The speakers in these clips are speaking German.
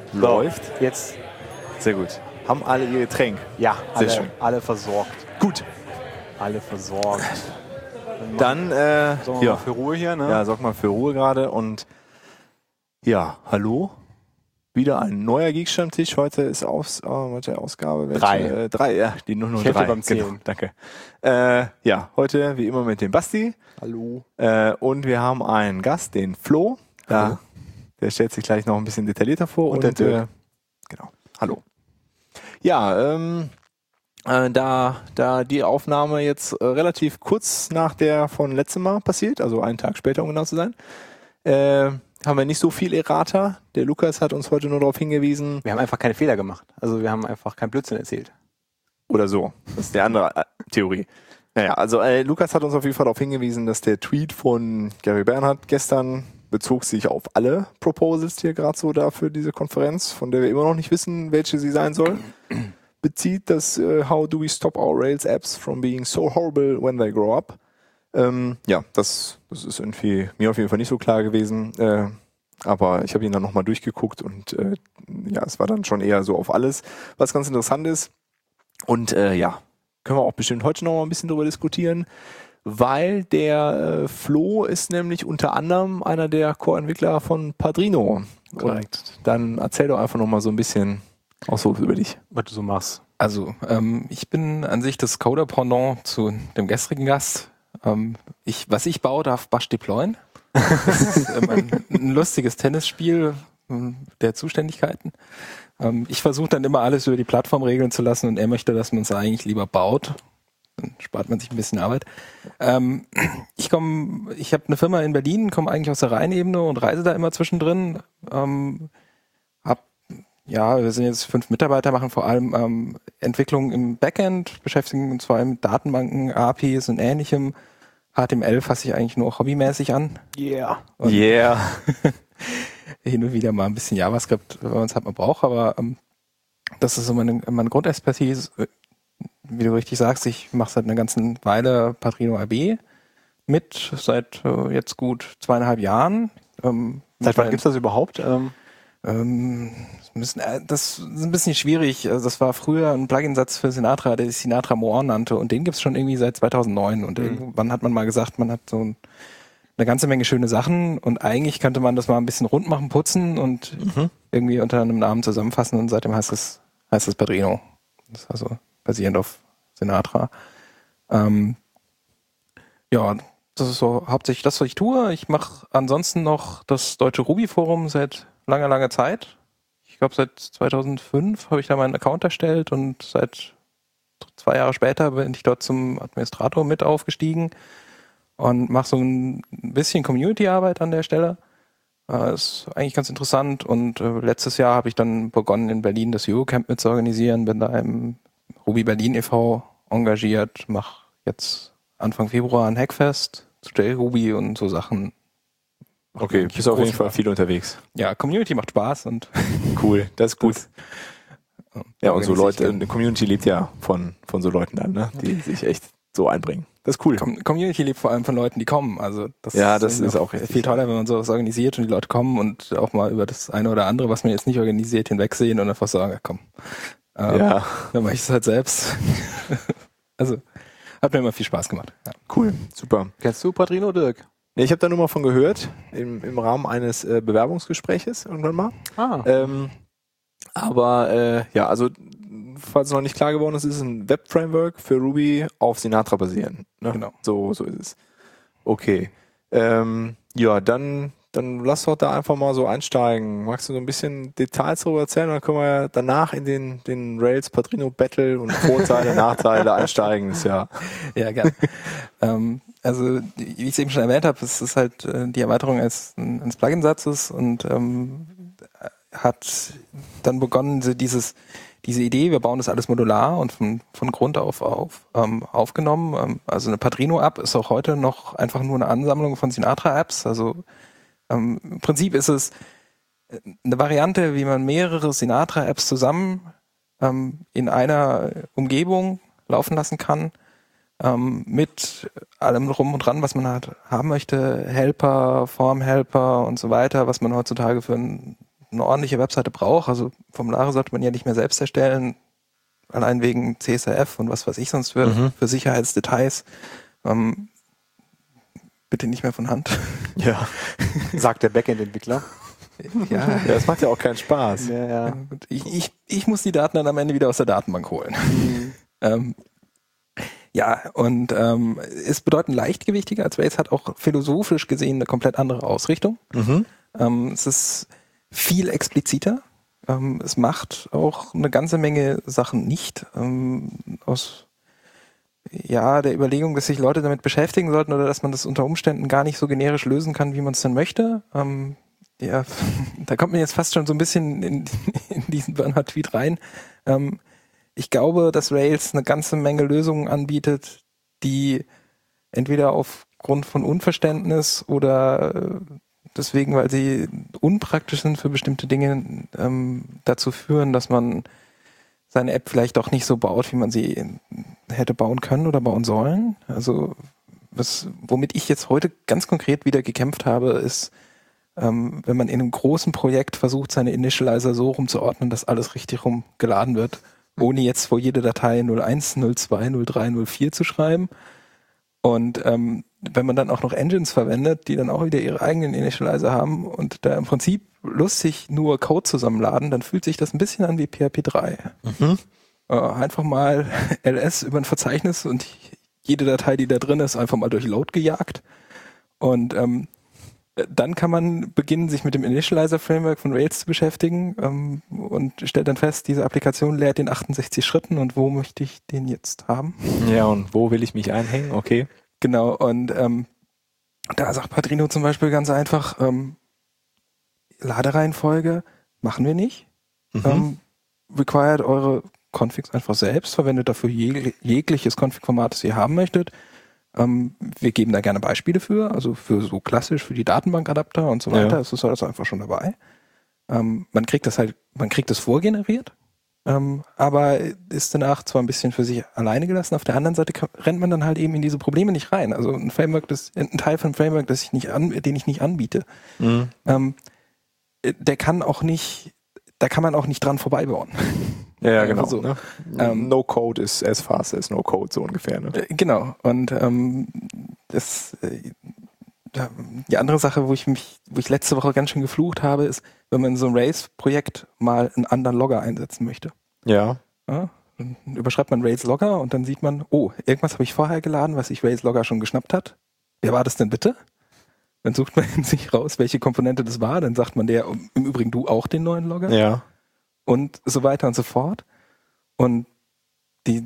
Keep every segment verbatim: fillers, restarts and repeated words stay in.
Läuft. Jetzt. Sehr gut. Haben alle ihr Getränk? Ja, Sehr alle, schön. alle versorgt. Gut. Alle versorgt. Dann, äh, Sorgen wir ja. mal für Ruhe hier, ne? Ja, sorg mal für Ruhe gerade. Und ja, hallo. Wieder ein neuer Geekstammtisch. Heute ist Aus, oh, welche Ausgabe? Welche? Drei. Äh, drei, ja, die nur nur Ich helfe drei. beim Zählen. Genau, danke. Äh, ja, heute wie immer mit dem Basti. Hallo. Äh, und wir haben einen Gast, den Flo. Da, Hallo. der stellt sich gleich noch ein bisschen detaillierter vor. Und der Dirk. Äh, genau. Hallo. Ja, ähm, äh, da, da die Aufnahme jetzt äh, relativ kurz nach der von letztem Mal passiert, also einen Tag später, um genau zu sein, äh, haben wir nicht so viel Errata. Der Lukas hat uns heute nur darauf hingewiesen. Wir haben einfach keine Fehler gemacht. Also wir haben einfach keinen Blödsinn erzählt. Oder so. Das ist die andere äh, Theorie. Naja, also äh, Lukas hat uns auf jeden Fall darauf hingewiesen, dass der Tweet von Gary Bernhardt gestern bezog sich auf alle Proposals, die er gerade so da für diese Konferenz, von der wir immer noch nicht wissen, welche sie sein soll, bezieht, dass äh, How do we stop our Rails apps from being so horrible when they grow up? Ähm, ja, das, das ist irgendwie mir auf jeden Fall nicht so klar gewesen. Äh, aber ich habe ihn dann nochmal durchgeguckt und äh, ja, es war dann schon eher so auf alles, was ganz interessant ist. Und äh, ja, können wir auch bestimmt heute noch mal ein bisschen drüber diskutieren, weil der äh, Flo ist nämlich unter anderem einer der Core-Entwickler von Padrino. Korrekt. Und dann erzähl doch einfach noch mal so ein bisschen auch so über dich. Was du so machst. Also, ähm, ich bin an sich das Coder-Pendant zu dem gestrigen Gast. Ähm, ich, was ich baue, darf Bash deployen. Das ist ähm, ein, ein lustiges Tennisspiel ähm, der Zuständigkeiten. Ähm, ich versuche dann immer alles über die Plattform regeln zu lassen und er möchte, dass man es eigentlich lieber baut. Dann spart man sich ein bisschen Arbeit. Ähm, ich komme, ich habe eine Firma in Berlin, komme eigentlich aus der Rheinebene und reise da immer zwischendrin. Ähm, hab, ja, wir sind jetzt fünf Mitarbeiter, machen vor allem ähm, Entwicklung im Backend, beschäftigen uns vor allem mit Datenbanken, A P Is und ähnlichem. H T M L fasse ich eigentlich nur hobbymäßig an. Yeah. Und Yeah. hin und wieder mal ein bisschen JavaScript, wenn man es halt mal braucht, aber ähm, das ist so meine, meine Grundexpertise. Wie du richtig sagst, ich mache seit einer ganzen Weile Padrino A B mit, seit äh, jetzt gut zweieinhalb Jahren. Ähm, Seit wann gibt's das überhaupt? Ähm, ähm, das, müssen, äh, das ist ein bisschen schwierig. Also das war früher ein Plugin-Satz für Sinatra, der sich Sinatra More nannte und den gibt's schon irgendwie seit zweitausendneun und mhm. irgendwann hat man mal gesagt, man hat so ein, eine ganze Menge schöne Sachen und eigentlich könnte man das mal ein bisschen rund machen, putzen und mhm. irgendwie unter einem Namen zusammenfassen und seitdem heißt es heißt es Padrino. Das ist also basierend auf Sinatra. Ähm, ja, das ist so hauptsächlich das, was ich tue. Ich mache ansonsten noch das Deutsche Ruby-Forum seit langer, langer Zeit. Ich glaube, seit zweitausendfünf habe ich da meinen Account erstellt und seit zwei Jahre später bin ich dort zum Administrator mit aufgestiegen und mache so ein bisschen Community-Arbeit an der Stelle. Äh, ist eigentlich ganz interessant und äh, letztes Jahr habe ich dann begonnen, in Berlin das Eurocamp mit zu organisieren, bin da im Ruby Berlin e V engagiert, mache jetzt Anfang Februar ein Hackfest zu JRuby und so Sachen. Okay, bist auf jeden Fall viel unterwegs. Ja, Community macht Spaß und cool, das ist gut. Das, ja, und so Leute, eine Community lebt ja von, von so Leuten dann, ne, die sich echt so einbringen. Das ist cool. Com- Community lebt vor allem von Leuten, die kommen. Also das ja, das ist auch viel toller, wenn man sowas organisiert und die Leute kommen und auch mal über das eine oder andere, was man jetzt nicht organisiert, hinwegsehen und einfach sagen, ja, komm. Ähm, ja. Dann mache ich es halt selbst. Also hat mir immer viel Spaß gemacht. Ja. Cool, super. Kennst du Padrino, Dirk? Nee, ich habe da nur mal von gehört, im, im Rahmen eines äh, Bewerbungsgespräches irgendwann mal. Ah. Ähm, aber äh, ja, also falls es noch nicht klar geworden ist, ist es ein Web-Framework für Ruby auf Sinatra basieren. Ne? Genau. So, so ist es. Okay. Ähm, ja, dann, dann lass doch da einfach mal so einsteigen. Magst du so ein bisschen Details darüber erzählen? Dann können wir ja danach in den, den Rails Padrino Battle und Vorteile, Nachteile einsteigen. Ist ja. Ja, gerne. ähm, also, wie ich es eben schon erwähnt habe, es ist halt äh, die Erweiterung eines, eines Plugin-Satzes und ähm, hat dann begonnen, so dieses diese Idee, wir bauen das alles modular und von, von Grund auf, auf ähm, aufgenommen. Ähm, also eine Padrino-App ist auch heute noch einfach nur eine Ansammlung von Sinatra-Apps. Also ähm, im Prinzip ist es eine Variante, wie man mehrere Sinatra-Apps zusammen ähm, in einer Umgebung laufen lassen kann, ähm, mit allem drum und dran, was man halt haben möchte, Helper, Form-Helper und so weiter, was man heutzutage für ein eine ordentliche Webseite braucht, also Formulare sollte man ja nicht mehr selbst erstellen, allein wegen C S R F und was weiß ich sonst für, Mhm. für Sicherheitsdetails. Ähm, bitte nicht mehr von Hand. Ja. Sagt der Backend-Entwickler. Ja, Ja, das macht ja auch keinen Spaß. Ja, ja. und ich, ich, ich muss die Daten dann am Ende wieder aus der Datenbank holen. ähm, ja, und ähm, ist bedeutend leichtgewichtiger als Rails, hat auch philosophisch gesehen eine komplett andere Ausrichtung. Mhm. Ähm, es ist viel expliziter. Ähm, es macht auch eine ganze Menge Sachen nicht. Ähm, aus ja, der Überlegung, dass sich Leute damit beschäftigen sollten oder dass man das unter Umständen gar nicht so generisch lösen kann, wie man es denn möchte. Ähm, ja, da kommt man jetzt fast schon so ein bisschen in, in diesen Bernhard-Tweet rein. Ähm, ich glaube, dass Rails eine ganze Menge Lösungen anbietet, die entweder aufgrund von Unverständnis oder äh, deswegen, weil sie unpraktisch sind für bestimmte Dinge, ähm, dazu führen, dass man seine App vielleicht doch nicht so baut, wie man sie hätte bauen können oder bauen sollen. Also was, womit ich jetzt heute ganz konkret wieder gekämpft habe, ist, ähm, wenn man in einem großen Projekt versucht, seine Initializer so rumzuordnen, dass alles richtig rum geladen wird, ohne jetzt vor jede Datei null eins, null zwei, null drei, null vier zu schreiben. Und ähm, wenn man dann auch noch Engines verwendet, die dann auch wieder ihre eigenen Initializer haben und da im Prinzip lustig nur Code zusammenladen, dann fühlt sich das ein bisschen an wie P H P drei. Mhm. Äh, einfach mal L S über ein Verzeichnis und jede Datei, die da drin ist, einfach mal durch Load gejagt. Und ähm, dann kann man beginnen, sich mit dem Initializer-Framework von Rails zu beschäftigen ähm, und stellt dann fest, diese Applikation lehrt in achtundsechzig Schritten und wo möchte ich den jetzt haben? Ja, und wo will ich mich einhängen? Okay. Genau, und ähm, da sagt Padrino zum Beispiel ganz einfach, ähm, Ladereihenfolge machen wir nicht. Mhm. Ähm, required eure Configs einfach selbst, verwendet dafür jeg jegliches Config-Format, das ihr haben möchtet. Ähm, wir geben da gerne Beispiele für, also für so klassisch, für die Datenbankadapter und so weiter, Ja. ist das also einfach schon dabei. Ähm, man kriegt das halt, man kriegt das vorgeneriert, ähm, aber ist danach zwar ein bisschen für sich alleine gelassen, auf der anderen Seite kann, rennt man dann halt eben in diese Probleme nicht rein. Also ein Framework, das, ein Teil von einem Framework, das ich nicht an, den ich nicht anbiete, Mhm. ähm, der kann auch nicht, da kann man auch nicht dran vorbeibauen. Ja, ja, Einfach genau. so. Ne? Ähm, no code is as fast as no code, so ungefähr. Ne? Äh, Genau. Und ähm, das äh, da- die andere Sache, wo ich mich, wo ich letzte Woche ganz schön geflucht habe, ist, wenn man in so ein Rails-Projekt mal einen anderen Logger einsetzen möchte. Ja. Ja? Dann überschreibt man Rails Logger und dann sieht man, oh, irgendwas habe ich vorher geladen, was sich Rails Logger schon geschnappt hat. Wer war das denn bitte? Dann sucht man sich raus, welche Komponente das war. Dann sagt man der, im Übrigen du auch den neuen Logger. Ja. Und so weiter und so fort. Und die,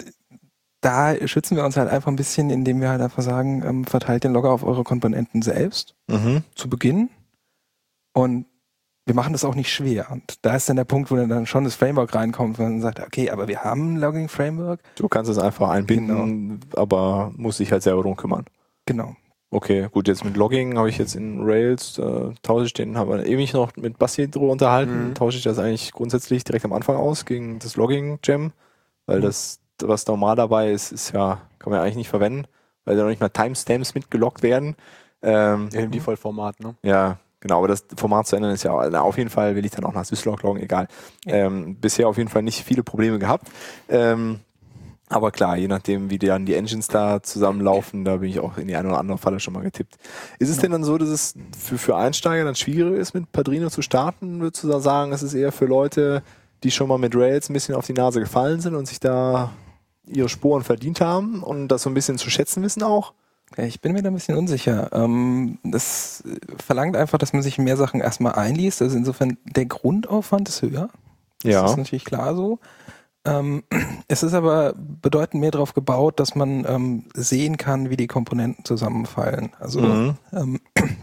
da schützen wir uns halt einfach ein bisschen, indem wir halt einfach sagen, ähm, verteilt den Logger auf eure Komponenten selbst Mhm. zu Beginn. Und wir machen das auch nicht schwer. Und da ist dann der Punkt, wo dann schon das Framework reinkommt, wo man sagt, okay, aber wir haben ein Logging-Framework. Du kannst es einfach einbinden, aber musst dich halt selber drum kümmern. Genau. Okay, gut, jetzt mit Logging habe ich jetzt in Rails, äh, tausche ich den, haben wir ewig noch mit Basti drüber unterhalten, Mhm. tausche ich das eigentlich grundsätzlich direkt am Anfang aus gegen das Logging-Gem, weil Mhm. das, was normal dabei ist, ist ja, kann man ja eigentlich nicht verwenden, weil da noch nicht mal Timestamps mitgeloggt werden. Ähm, Ja, im Default-Format, ne? ja, genau, aber das Format zu ändern ist ja, na, auf jeden Fall will ich dann auch nach Syslog loggen, egal. Ja. Ähm, bisher auf jeden Fall nicht viele Probleme gehabt. Ähm, aber klar, je nachdem, wie dann die Engines da zusammenlaufen, da bin ich auch in die eine oder andere Falle schon mal getippt. Ist es Ja. denn dann so, dass es für, für Einsteiger dann schwieriger ist, mit Padrino zu starten? Würdest du da sagen, es ist eher für Leute, die schon mal mit Rails ein bisschen auf die Nase gefallen sind und sich da ihre Sporen verdient haben und das so ein bisschen zu schätzen wissen auch? Ja, ich bin mir da ein bisschen unsicher. Ähm, das verlangt einfach, dass man sich in mehr Sachen erstmal einliest. Also insofern, der Grundaufwand ist höher. Das ist natürlich klar so. Ähm, es ist aber bedeutend mehr darauf gebaut, dass man ähm, sehen kann, wie die Komponenten zusammenfallen. Also Mhm. ähm,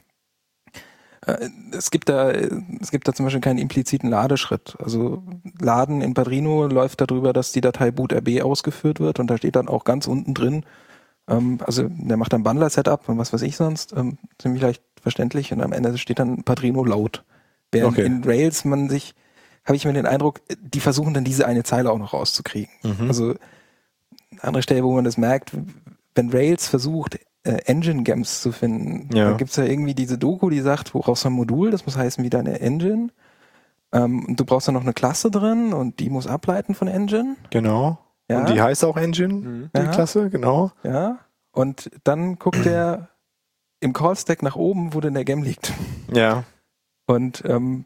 äh, es gibt da es gibt da zum Beispiel keinen impliziten Ladeschritt. Also Laden in Padrino läuft darüber, dass die Datei boot.rb ausgeführt wird und da steht dann auch ganz unten drin, ähm, also der macht dann Bundler-Setup und was weiß ich sonst, ähm, ziemlich leicht verständlich und am Ende steht dann Padrino Load. Während Okay. in Rails man sich habe ich mir den Eindruck, die versuchen dann diese eine Zeile auch noch rauszukriegen. Mhm. Also eine andere Stelle, wo man das merkt, wenn Rails versucht, äh, Engine-Gems zu finden, Ja. dann gibt's ja irgendwie diese Doku, die sagt, woraus ein Modul, das muss heißen wie deine Engine. Ähm, du brauchst dann noch eine Klasse drin und die muss ableiten von Engine. Genau. Ja. Und die heißt auch Engine, Mhm. die Ja. Klasse, genau. Ja. Und dann guckt der im Call-Stack nach oben, wo denn der Gem liegt. Ja. Und ähm,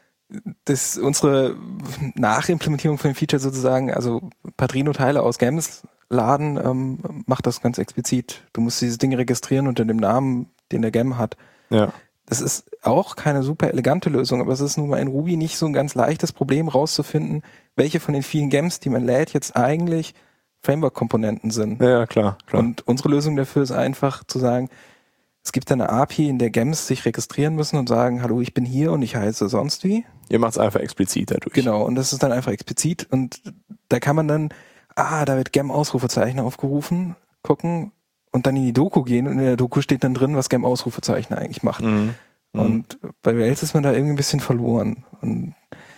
das unsere Nachimplementierung von dem Feature sozusagen, also Padrino-Teile aus Gems laden, ähm, macht das ganz explizit. Du musst dieses Ding registrieren unter dem Namen, den der Gem hat. Ja. Das ist auch keine super elegante Lösung, aber es ist nun mal in Ruby nicht so ein ganz leichtes Problem rauszufinden, welche von den vielen Gems, die man lädt, jetzt eigentlich Framework-Komponenten sind. Ja, klar, klar. Und unsere Lösung dafür ist einfach zu sagen, es gibt eine A P I, in der Gems sich registrieren müssen und sagen, hallo, ich bin hier und ich heiße sonst wie. Ihr macht es einfach explizit dadurch. Genau, und das ist dann einfach explizit und da kann man dann, ah, da wird Gem-Ausrufezeichen aufgerufen, gucken und dann in die Doku gehen und in der Doku steht dann drin, was Gem-Ausrufezeichen eigentlich macht. Mhm. Mhm. Und bei Rails ist man da irgendwie ein bisschen verloren. Und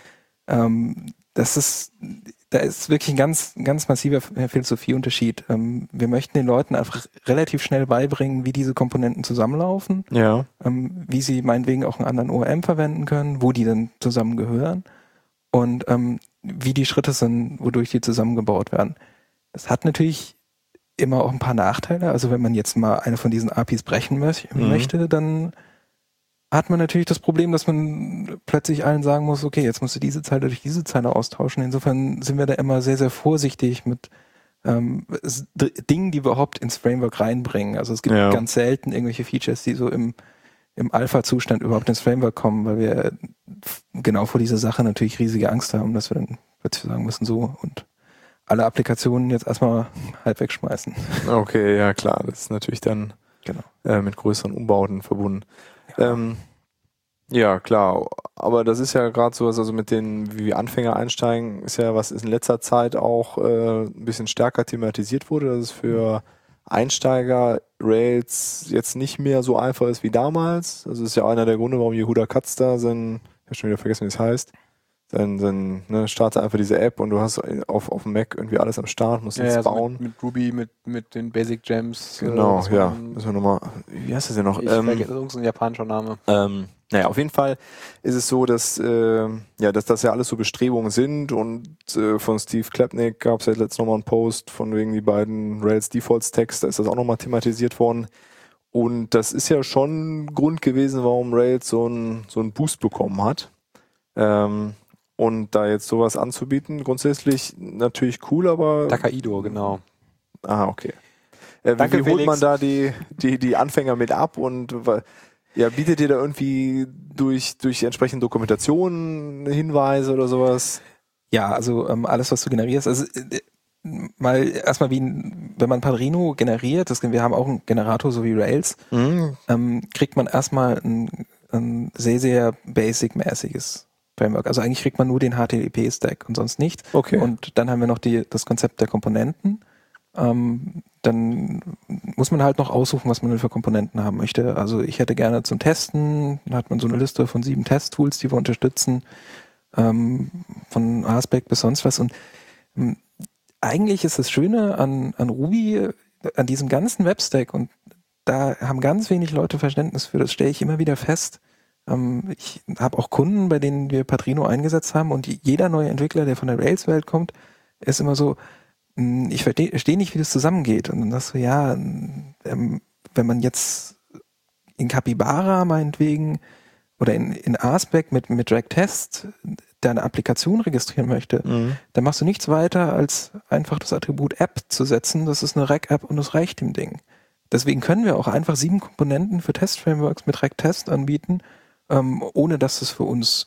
ähm, das ist, da ist wirklich ein ganz, ganz massiver Philosophieunterschied. Ähm, wir möchten den Leuten einfach relativ schnell beibringen, wie diese Komponenten zusammenlaufen, Ja. ähm, wie sie meinetwegen auch einen anderen O R M verwenden können, wo die dann zusammengehören und ähm, wie die Schritte sind, wodurch die zusammengebaut werden. Das hat natürlich immer auch ein paar Nachteile. Also wenn man jetzt mal eine von diesen A P Is brechen mö- Mhm. möchte, dann hat man natürlich das Problem, dass man plötzlich allen sagen muss, okay, jetzt musst du diese Zeile durch diese Zeile austauschen. Insofern sind wir da immer sehr, sehr vorsichtig mit ähm, s- D- Dingen, die wir überhaupt ins Framework reinbringen. Also es gibt Ja. ganz selten irgendwelche Features, die so im, im Alpha-Zustand überhaupt ins Framework kommen, weil wir f- genau vor dieser Sache natürlich riesige Angst haben, dass wir dann plötzlich sagen müssen, so und alle Applikationen jetzt erstmal halb wegschmeißen. Okay, ja klar. Das ist natürlich dann Genau. äh, mit größeren Umbauten verbunden. Ja. Ähm, ja, klar. Aber das ist ja gerade so, also mit den, wie wir Anfänger einsteigen, ist ja, was in letzter Zeit auch äh, ein bisschen stärker thematisiert wurde, dass es für Einsteiger Rails jetzt nicht mehr so einfach ist wie damals. Also das ist ja einer der Gründe, warum Yehuda Katz da sein, ich habe schon wieder vergessen, wie es heißt, dann, dann ne, starte einfach diese App und du hast auf, auf dem Mac irgendwie alles am Start, musst Ja, nichts ja, so bauen. mit, mit Ruby, mit, mit den Basic Gems. Genau, was ja. man- Müssen wir nochmal, wie heißt das denn noch? Ich Ähm, vergesse, das ist ein japanischer Name. ähm, naja, auf jeden Fall ist es so, dass, äh, ja, dass das ja alles so Bestrebungen sind und äh, von Steve Klapnick gab es ja letztens nochmal einen Post von wegen die beiden Rails Default Stacks, da ist das auch nochmal thematisiert worden. Und das ist ja schon ein Grund gewesen, warum Rails so einen so einen Boost bekommen hat. Ähm, und da jetzt sowas anzubieten, grundsätzlich natürlich cool, aber... Takaido, genau. Ah, okay. Äh, wie, Danke, wie holt Felix. man da die, die, die Anfänger mit ab und wa- ja, bietet ihr da irgendwie durch, durch entsprechende Dokumentationen Hinweise oder sowas? Ja, also ähm, alles, was du generierst, also äh, mal erstmal wie ein, wenn man Padrino generiert, das, wir haben auch einen Generator, so wie Rails, Mhm. ähm, kriegt man erstmal ein, ein sehr, sehr basic-mäßiges Framework. Also eigentlich kriegt man nur den H T T P-Stack und sonst nichts. Okay. Und dann haben wir noch die, das Konzept der Komponenten. Ähm, dann muss man halt noch aussuchen, was man denn für Komponenten haben möchte. Also ich hätte gerne zum Testen, da hat man so eine Liste von sieben Testtools, die wir unterstützen, ähm, von Aspect bis sonst was. Und ähm, eigentlich ist das Schöne an, an Ruby, an diesem ganzen Webstack, und da haben ganz wenig Leute Verständnis für, das stelle ich immer wieder fest. Ähm, ich habe auch Kunden, bei denen wir Padrino eingesetzt haben, und jeder neue Entwickler, der von der Rails-Welt kommt, ist immer so, mh, ich verstehe nicht, wie das zusammengeht. Und dann sagst du, ja, ähm, wenn man jetzt in Capybara meinetwegen oder in, in Aspect mit, mit Drag-Test deine Applikation registrieren möchte, Mhm. dann machst du nichts weiter, als einfach das Attribut App zu setzen. Das ist eine Rec-App und das reicht dem Ding. Deswegen können wir auch einfach sieben Komponenten für Test-Frameworks mit Rec-Test anbieten, ähm, ohne dass es für uns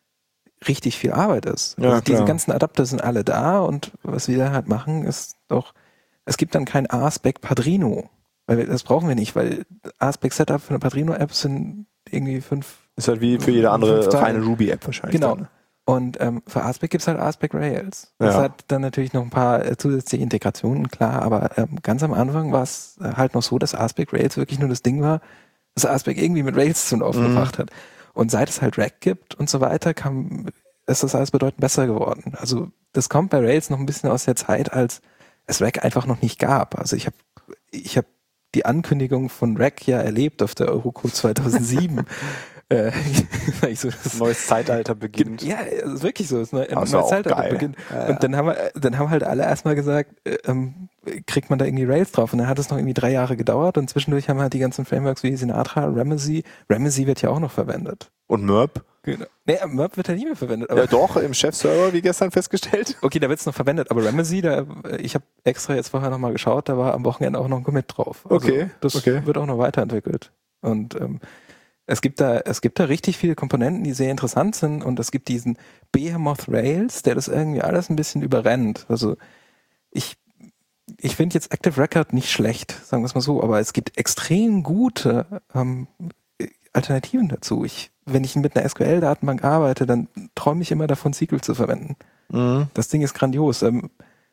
richtig viel Arbeit ist. Ja, also diese klar. ganzen Adapter sind alle da, und was wir da halt machen, ist doch, es gibt dann kein Aspect Padrino, weil wir, das brauchen wir nicht, weil Aspect Setup für eine Padrino-App sind irgendwie fünf. Ist halt wie für jede andere Fünf Tage. reine Ruby-App wahrscheinlich. Genau. Dann. Und ähm, für Aspect gibt's halt Aspect Rails. Das Ja. hat dann natürlich noch ein paar äh, zusätzliche Integrationen, klar, aber ähm, ganz am Anfang war es äh, halt noch so, dass Aspect Rails wirklich nur das Ding war, das Aspect irgendwie mit Rails zum Laufen Mhm. gebracht hat. Und seit es halt Rack gibt und so weiter, kam, ist das alles bedeutend besser geworden. Also das kommt bei Rails noch ein bisschen aus der Zeit, als es Rack einfach noch nicht gab. Also ich habe ich hab die Ankündigung von Rack ja erlebt auf der Eurocode zweitausendsieben. Äh, ich so, das Neues Zeitalter beginnt. Ja, es ist wirklich so. Es ist ein Aber neues ist auch Zeitalter geil. beginnt. Ja, ja. Und dann haben wir, dann haben halt alle erstmal gesagt, äh, ähm, kriegt man da irgendwie Rails drauf? Und dann hat es noch irgendwie drei Jahre gedauert und zwischendurch haben halt die ganzen Frameworks wie Sinatra, Ramesy, Ramesy wird ja auch noch verwendet. Und Merp? Genau. Nee, Merp wird ja nicht mehr verwendet. Aber Ja doch, im Chefserver, wie gestern festgestellt. okay, da wird es noch verwendet, aber Ramesy, da, ich habe extra jetzt vorher nochmal geschaut, da war am Wochenende auch noch ein Commit drauf. Also Okay, das okay. wird auch noch weiterentwickelt. Und ähm, es gibt da, es gibt da richtig viele Komponenten, die sehr interessant sind und es gibt diesen Behemoth Rails, der das irgendwie alles ein bisschen überrennt. Also ich, ich finde jetzt Active Record nicht schlecht, sagen wir es mal so, aber es gibt extrem gute ähm, Alternativen dazu. Ich, wenn ich mit einer S Q L-Datenbank arbeite, dann träume ich immer davon, S Q L zu verwenden. Mhm. Das Ding ist grandios. Ähm,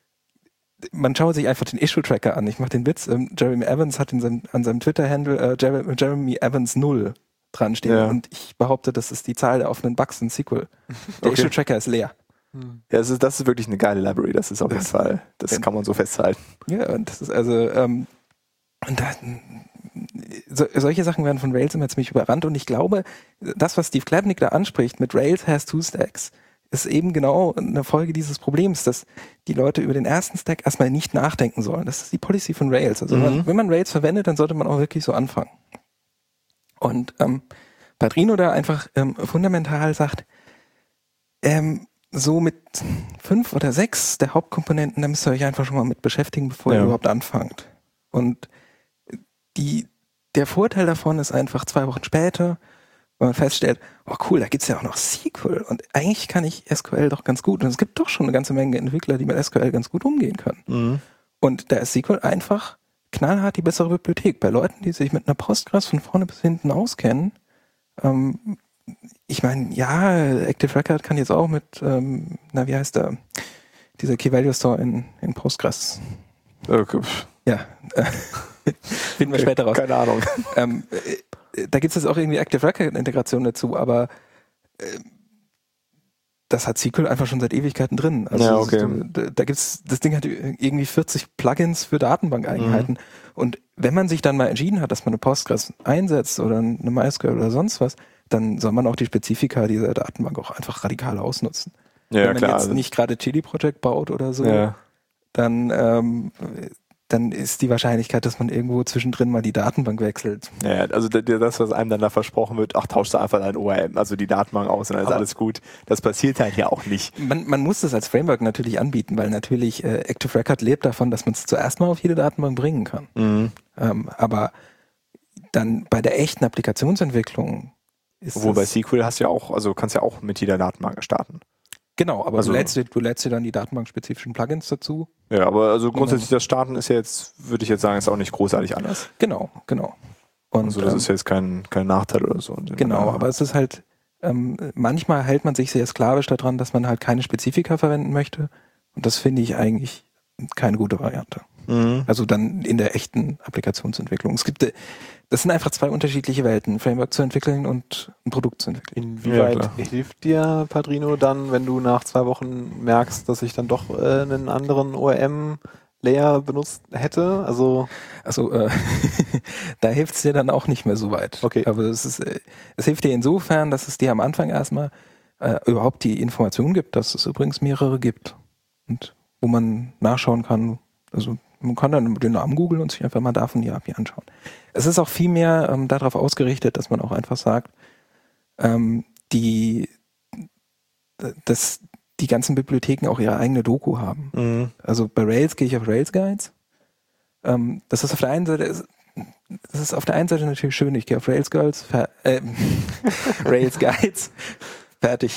man schaut sich einfach den Issue-Tracker an. Ich mache den Witz, ähm, Jeremy Evans hat in seinem, an seinem Twitter-Handle äh, Jeremy, Jeremy Evans null dran stehen Ja. und ich behaupte, das ist die Zahl der offenen Bugs in S Q L. Der Okay. Issue-Tracker ist leer. Ja, das ist, das ist wirklich eine geile Library, das ist auf jeden Das- Fall, das kann man so festhalten. Ja, und das ist also, ähm, und da, so, solche Sachen werden von Rails immer ziemlich überrannt und ich glaube, das, was Steve Klebnik da anspricht mit Rails has two stacks, ist eben genau eine Folge dieses Problems, dass die Leute über den ersten Stack erstmal nicht nachdenken sollen. Das ist die Policy von Rails. Also Mhm. wenn, man, wenn man Rails verwendet, dann sollte man auch wirklich so anfangen. Und ähm, Padrino da einfach ähm, fundamental sagt, ähm, so mit fünf oder sechs der Hauptkomponenten, da müsst ihr euch einfach schon mal mit beschäftigen, bevor Ja. ihr überhaupt anfangt. Und die, der Vorteil davon ist einfach zwei Wochen später, wenn man feststellt, oh cool, da gibt's ja auch noch S Q L und eigentlich kann ich S Q L doch ganz gut und es gibt doch schon eine ganze Menge Entwickler, die mit S Q L ganz gut umgehen können. Mhm. Und da ist S Q L einfach knallhart die bessere Bibliothek. Bei Leuten, die sich mit einer Postgres von vorne bis hinten auskennen, ähm, ich meine, ja, Active Record kann jetzt auch mit, ähm, na wie heißt der, dieser Key-Value-Store in, in Postgres. Okay. Ja, äh, finden wir später raus. Keine Ahnung. Ähm, äh, da gibt es jetzt auch irgendwie Active Record-Integration dazu, aber äh, das hat S Q L einfach schon seit Ewigkeiten drin. Also Ja, okay. da, da gibt's, das Ding hat irgendwie vierzig Plugins für Datenbankeigenheiten. Mhm. Und wenn man sich dann mal entschieden hat, dass man eine Postgres einsetzt oder eine MySQL oder sonst was, dann soll man auch die Spezifika dieser Datenbank auch einfach radikal ausnutzen. Ja, wenn man klar. jetzt also- nicht gerade Chili Project baut oder so, ja. dann, ähm, dann ist die Wahrscheinlichkeit, dass man irgendwo zwischendrin mal die Datenbank wechselt. Ja, also d- d- das, was einem dann da versprochen wird, ach, tauschst du einfach dein O R M, also die Datenbank aus und dann ist Aber- alles gut. Das passiert halt ja auch nicht. Man, man muss das als Framework natürlich anbieten, weil natürlich äh, Active Record lebt davon, dass man es zuerst mal auf jede Datenbank bringen kann. Mhm. Ähm, aber dann bei der echten Applikationsentwicklung ist Obwohl bei es, S Q L hast du ja auch, also kannst ja auch mit jeder Datenbank starten. genau, aber also- du, lädst, dir- du lädst dir dann die datenbankspezifischen Plugins dazu. Ja, aber also grundsätzlich das Starten ist ja jetzt, würde ich jetzt sagen, ist auch nicht großartig anders. Genau, genau. Und, Also das ähm, ist jetzt kein, kein Nachteil oder so. genau, aber es ist halt, ähm, manchmal hält man sich sehr sklavisch daran, dass man halt keine Spezifika verwenden möchte. Und das finde ich eigentlich keine gute Variante. Mhm. Also dann in der echten Applikationsentwicklung. Es gibt, äh, das sind einfach zwei unterschiedliche Welten, ein Framework zu entwickeln und ein Produkt zu entwickeln. Inwieweit Ja, klar. hilft dir Padrino dann, wenn du nach zwei Wochen merkst, dass ich dann doch äh, einen anderen O R M-Layer benutzt hätte? Also Also äh, da hilft es dir dann auch nicht mehr so weit. Okay. Aber es ist, äh, es hilft dir insofern, dass es dir am Anfang erstmal äh, überhaupt die Information gibt, dass es übrigens mehrere gibt und wo man nachschauen kann. Also man kann dann den Namen googeln und sich einfach mal davon die A P I anschauen. Es ist auch viel mehr ähm, darauf ausgerichtet, dass man auch einfach sagt, ähm, die, dass die ganzen Bibliotheken auch ihre eigene Doku haben. Mhm. Also bei Rails gehe ich auf Rails Guides. Ähm, das ist auf der einen Seite, das ist auf der einen Seite natürlich schön. Ich gehe auf Rails Guides, fer- äh, Rails Guides, fertig.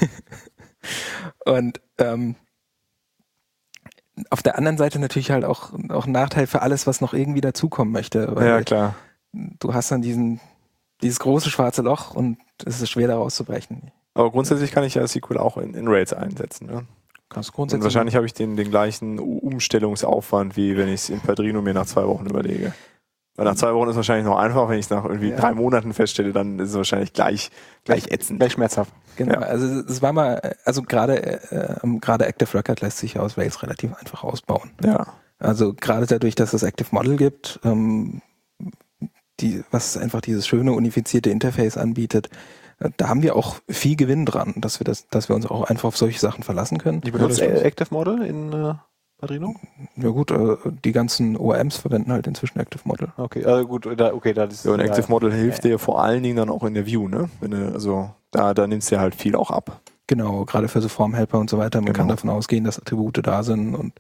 Und ähm, auf der anderen Seite natürlich halt auch, auch ein Nachteil für alles, was noch irgendwie dazukommen möchte. Weil Ja, klar. du hast dann diesen, dieses große schwarze Loch und es ist schwer, da rauszubrechen. Aber grundsätzlich kann ich ja S Q L auch in, in Rails einsetzen. Ne? Kannst Und wahrscheinlich habe ich den, den gleichen U- Umstellungsaufwand, wie wenn ich es in Padrino mir nach zwei Wochen überlege. Weil nach zwei Wochen ist es wahrscheinlich noch einfach, wenn ich es nach irgendwie Ja. drei Monaten feststelle, dann ist es wahrscheinlich gleich, gleich ätzend. gleich schmerzhaft. Genau, Ja. also es war mal, also gerade äh, ähm, gerade Active Record lässt sich aus Rails relativ einfach ausbauen. Ja. Also gerade dadurch, dass es Active Model gibt, ähm, die, was einfach dieses schöne unifizierte Interface anbietet, äh, da haben wir auch viel Gewinn dran, dass wir das, dass wir uns auch einfach auf solche Sachen verlassen können. Die benutzt äh, Active Model in äh, Padrino? Ja gut, äh, die ganzen O R Ms verwenden halt inzwischen Active Model. Okay, also gut, da, okay, da ist ja, und Active ja, Model hilft ja. dir vor allen Dingen dann auch in der View, ne? Wenn du, also da, da nimmst du ja halt viel auch ab. Genau, gerade für so Formhelper und so weiter. Man Genau. kann davon ausgehen, dass Attribute da sind und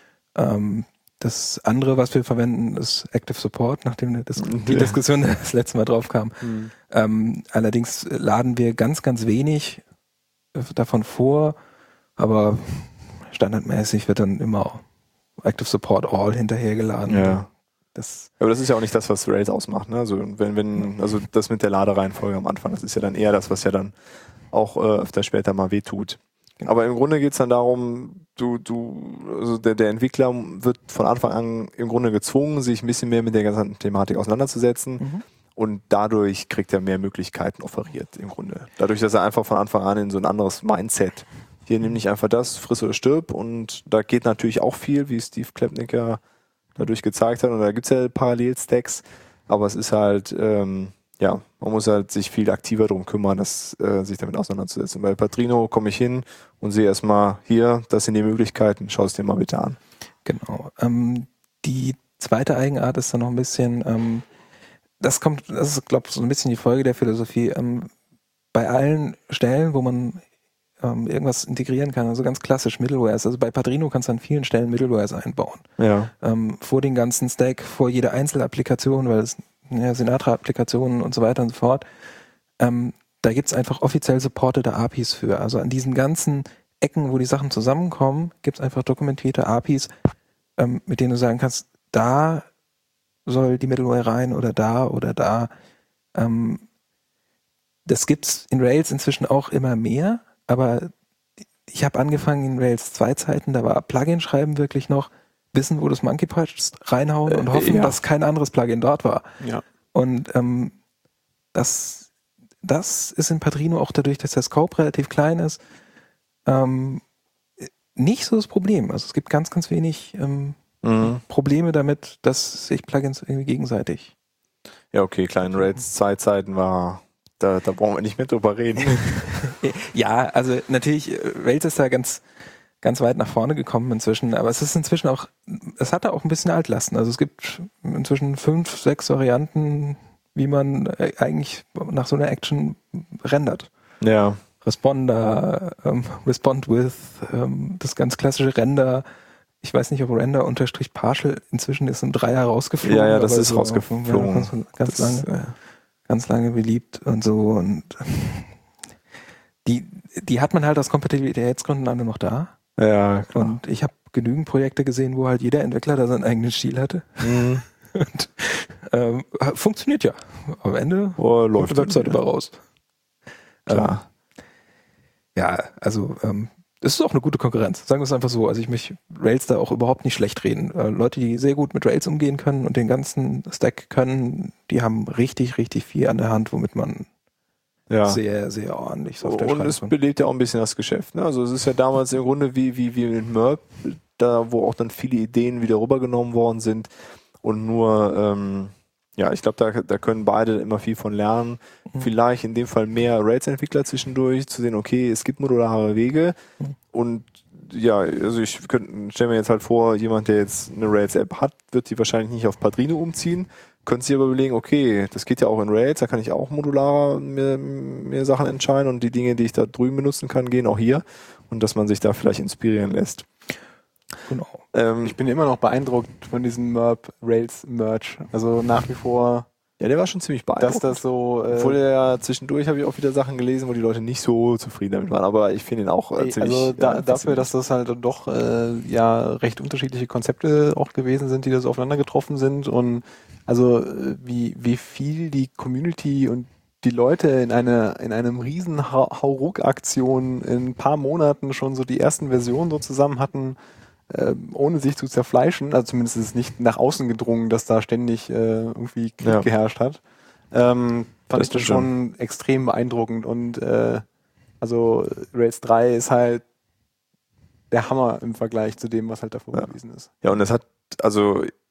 ähm, das andere, was wir verwenden, ist Active Support, nachdem das, die Ja. Diskussion das letzte Mal drauf kam. Hm. Ähm, allerdings laden wir ganz, ganz wenig davon vor, aber standardmäßig wird dann immer Active Support All hinterhergeladen. Ja. Das, Aber das ist ja auch nicht das, was Rails ausmacht, ne? Also wenn, wenn, also das mit der Ladereihenfolge am Anfang, das ist ja dann eher das, was ja dann auch äh, öfter später mal wehtut. Genau. Aber im Grunde geht's dann darum, du, du, also der, der Entwickler wird von Anfang an im Grunde gezwungen, sich ein bisschen mehr mit der ganzen Thematik auseinanderzusetzen. Mhm. Und dadurch kriegt er mehr Möglichkeiten offeriert im Grunde. Dadurch, dass er einfach von Anfang an in so ein anderes Mindset, hier nimm nicht einfach das, friss oder stirb. Und da geht natürlich auch viel, wie Steve Klempnick ja dadurch gezeigt hat. Und da gibt's ja Parallelstacks. Aber es ist halt, ähm, ja, man muss halt sich viel aktiver darum kümmern, dass, äh, sich damit auseinanderzusetzen. Bei Padrino komme ich hin und sehe erstmal hier, das sind die Möglichkeiten, schau es dir mal bitte an. Genau. Ähm, die zweite Eigenart ist dann noch ein bisschen, ähm, das kommt, das ist, glaube ich, so ein bisschen die Folge der Philosophie. Ähm, bei allen Stellen, wo man ähm, irgendwas integrieren kann, also ganz klassisch Middlewares, also bei Padrino kannst du an vielen Stellen Middlewares einbauen. Ja. Ähm, vor den ganzen Stack, vor jeder Einzelapplikation, weil es ja, Sinatra-Applikationen und so weiter und so fort. Ähm, da gibt es einfach offiziell supportete A P Is für. Also an diesen ganzen Ecken, wo die Sachen zusammenkommen, gibt es einfach dokumentierte A P Is, ähm, mit denen du sagen kannst, da soll die Middleware rein oder da oder da. Ähm, das gibt's in Rails inzwischen auch immer mehr, aber ich habe angefangen in Rails zwei Zeiten, da war Plugin schreiben wirklich noch, wissen, wo das Monkey Patch reinhauen und hoffen, Äh, ja. dass kein anderes Plugin dort war. Ja. Und ähm, das, das ist in Padrino auch dadurch, dass der Scope relativ klein ist, ähm, nicht so das Problem. Also es gibt ganz, ganz wenig ähm, Mhm. Probleme damit, dass sich Plugins irgendwie gegenseitig. Ja, okay, kleinen Rails zwei Zeiten war, da, da brauchen wir nicht mehr drüber reden. Ja, also natürlich, äh, Rails ist da ganz, ganz weit nach vorne gekommen inzwischen, aber es ist inzwischen auch, es hat da auch ein bisschen Altlasten. Also es gibt inzwischen fünf, sechs Varianten, wie man äh, eigentlich nach so einer Action rendert. Ja. Responder, ähm, Respond with, ähm, das ganz klassische Render. Ich weiß nicht, ob Render unterstrich Partial inzwischen ist im Dreier rausgeflogen. Ja, ja, das aber ist so, rausgeflogen. Ja, ganz, ganz Das, lange, äh, ganz lange beliebt und so. Und die, die hat man halt aus Kompatibilitätsgründen alle noch da. Ja, klar. Und ich habe genügend Projekte gesehen, wo halt jeder Entwickler da seinen eigenen Stil hatte. Mhm. Und ähm, funktioniert ja. Am Ende Oh, läuft kommt die Webseite irgendwie. über raus. Klar. Ähm, ja, also ähm, es ist auch eine gute Konkurrenz. Sagen wir es einfach so. Also ich möchte Rails da auch überhaupt nicht schlecht reden. Äh, Leute, die sehr gut mit Rails umgehen können und den ganzen Stack können, die haben richtig, richtig viel an der Hand, womit man Ja. sehr, sehr ordentlich Software Und schreiben es kann. belebt ja auch ein bisschen das Geschäft. Ne? Also es ist ja damals im Grunde wie, wie, wie mit Merp, da wo auch dann viele Ideen wieder rübergenommen worden sind und nur, ähm, ja, ich glaube, da, da können beide immer viel von lernen. Mhm. Vielleicht in dem Fall mehr Rails-Entwickler zwischendurch, zu sehen, okay, es gibt modulare Wege Mhm. und ja, also ich stelle mir jetzt halt vor, jemand, der jetzt eine Rails-App hat, wird die wahrscheinlich nicht auf Padrino umziehen, könnte sich aber überlegen, okay, das geht ja auch in Rails, da kann ich auch modularer mir, mir Sachen entscheiden und die Dinge, die ich da drüben benutzen kann, gehen auch hier und dass man sich da vielleicht inspirieren lässt. Genau. Ähm, Ich bin immer noch beeindruckt von diesem Merp Rails Merch. Also nach wie vor, ja, der war schon ziemlich dass beeindruckend. das so. Äh, Obwohl ja zwischendurch habe ich auch wieder Sachen gelesen, wo die Leute nicht so zufrieden damit waren, aber ich finde ihn auch äh, ey, ziemlich... also da, ja, dafür, dass das halt doch äh, ja recht unterschiedliche Konzepte auch gewesen sind, die da so aufeinander getroffen sind und also äh, wie wie viel die Community und die Leute in eine in einem riesen Hauruck-Aktion in ein paar Monaten schon so die ersten Versionen so zusammen hatten, äh, ohne sich zu zerfleischen. Also zumindest ist es nicht nach außen gedrungen, dass da ständig äh, irgendwie Krieg Ja. geherrscht hat. Ähm, fand Das ich das stimmt schon extrem beeindruckend und äh, also Rails drei ist halt der Hammer im Vergleich zu dem, was halt davor Ja. gewesen ist. Ja, und es hat, also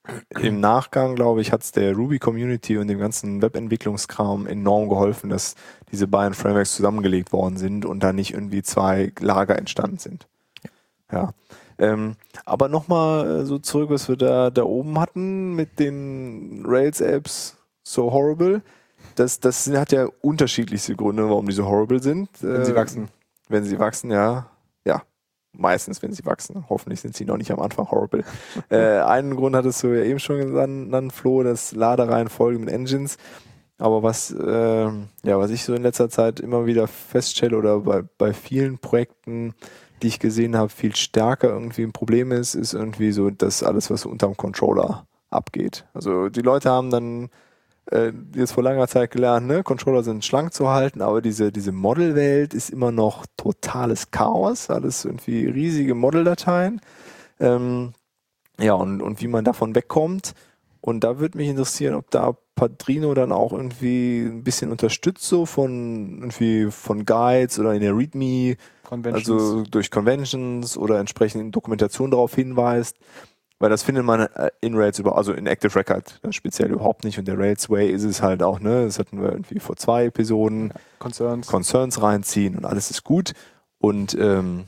im Nachgang, glaube ich, hat es der Ruby-Community und dem ganzen Webentwicklungskram enorm geholfen, dass diese beiden Frameworks zusammengelegt worden sind und da nicht irgendwie zwei Lager entstanden sind. Ja. Ähm, aber nochmal so zurück, was wir da, da oben hatten mit den Rails-Apps so horrible. Das, das hat ja unterschiedlichste Gründe, warum die so horrible sind. Wenn sie äh, wachsen. Wenn sie wachsen, ja. Ja. Meistens, wenn sie wachsen. Hoffentlich sind sie noch nicht am Anfang horrible. äh, einen Grund hattest du ja eben schon genannt, Flo, das Ladereihenfolge mit Engines. Aber was, äh, ja, was ich so in letzter Zeit immer wieder feststelle oder bei, bei vielen Projekten, die ich gesehen habe, viel stärker irgendwie ein Problem ist, ist irgendwie so, dass alles, was unterm Controller abgeht. Also die Leute haben dann äh, jetzt vor langer Zeit gelernt, ne, Controller sind schlank zu halten, aber diese, diese Modelwelt ist immer noch totales Chaos, alles irgendwie riesige Modeldateien. Ähm, ja, und, und wie man davon wegkommt. Und da würde mich interessieren, ob da Padrino dann auch irgendwie ein bisschen unterstützt, so von irgendwie von Guides oder in der README, also durch Conventions oder entsprechend in Dokumentation darauf hinweist. Weil das findet man in Rails über, also in Active Record dann speziell überhaupt nicht. Und der Rails Way ist es halt auch, ne, das hatten wir irgendwie vor zwei Episoden. Ja, Concerns. Concerns reinziehen und alles ist gut. Und ähm,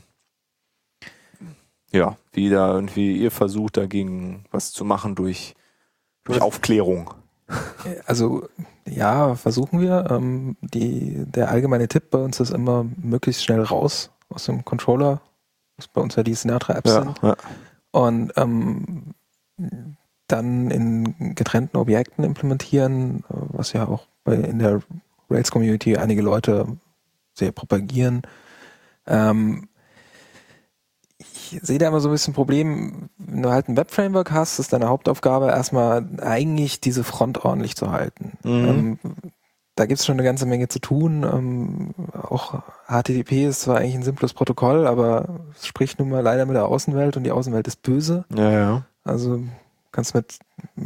ja, wie da irgendwie ihr versucht, dagegen was zu machen durch, durch Aufklärung. Also ja, versuchen wir. Ähm, die, der allgemeine Tipp bei uns ist immer, möglichst schnell raus aus dem Controller, was bei uns ja die Sinatra-Apps Ja, sind. ja. Und ähm, dann in getrennten Objekten implementieren, was ja auch bei, in der Rails-Community einige Leute sehr propagieren. Ähm, ich sehe da immer so ein bisschen ein Problem, wenn du halt ein Web-Framework hast, ist deine Hauptaufgabe erstmal eigentlich diese Front ordentlich zu halten. Mhm. Ähm, da gibt es schon eine ganze Menge zu tun. Ähm, auch H T T P ist zwar eigentlich ein simples Protokoll, aber es spricht nun mal leider mit der Außenwelt und die Außenwelt ist böse. Ja, ja. Also kannst mit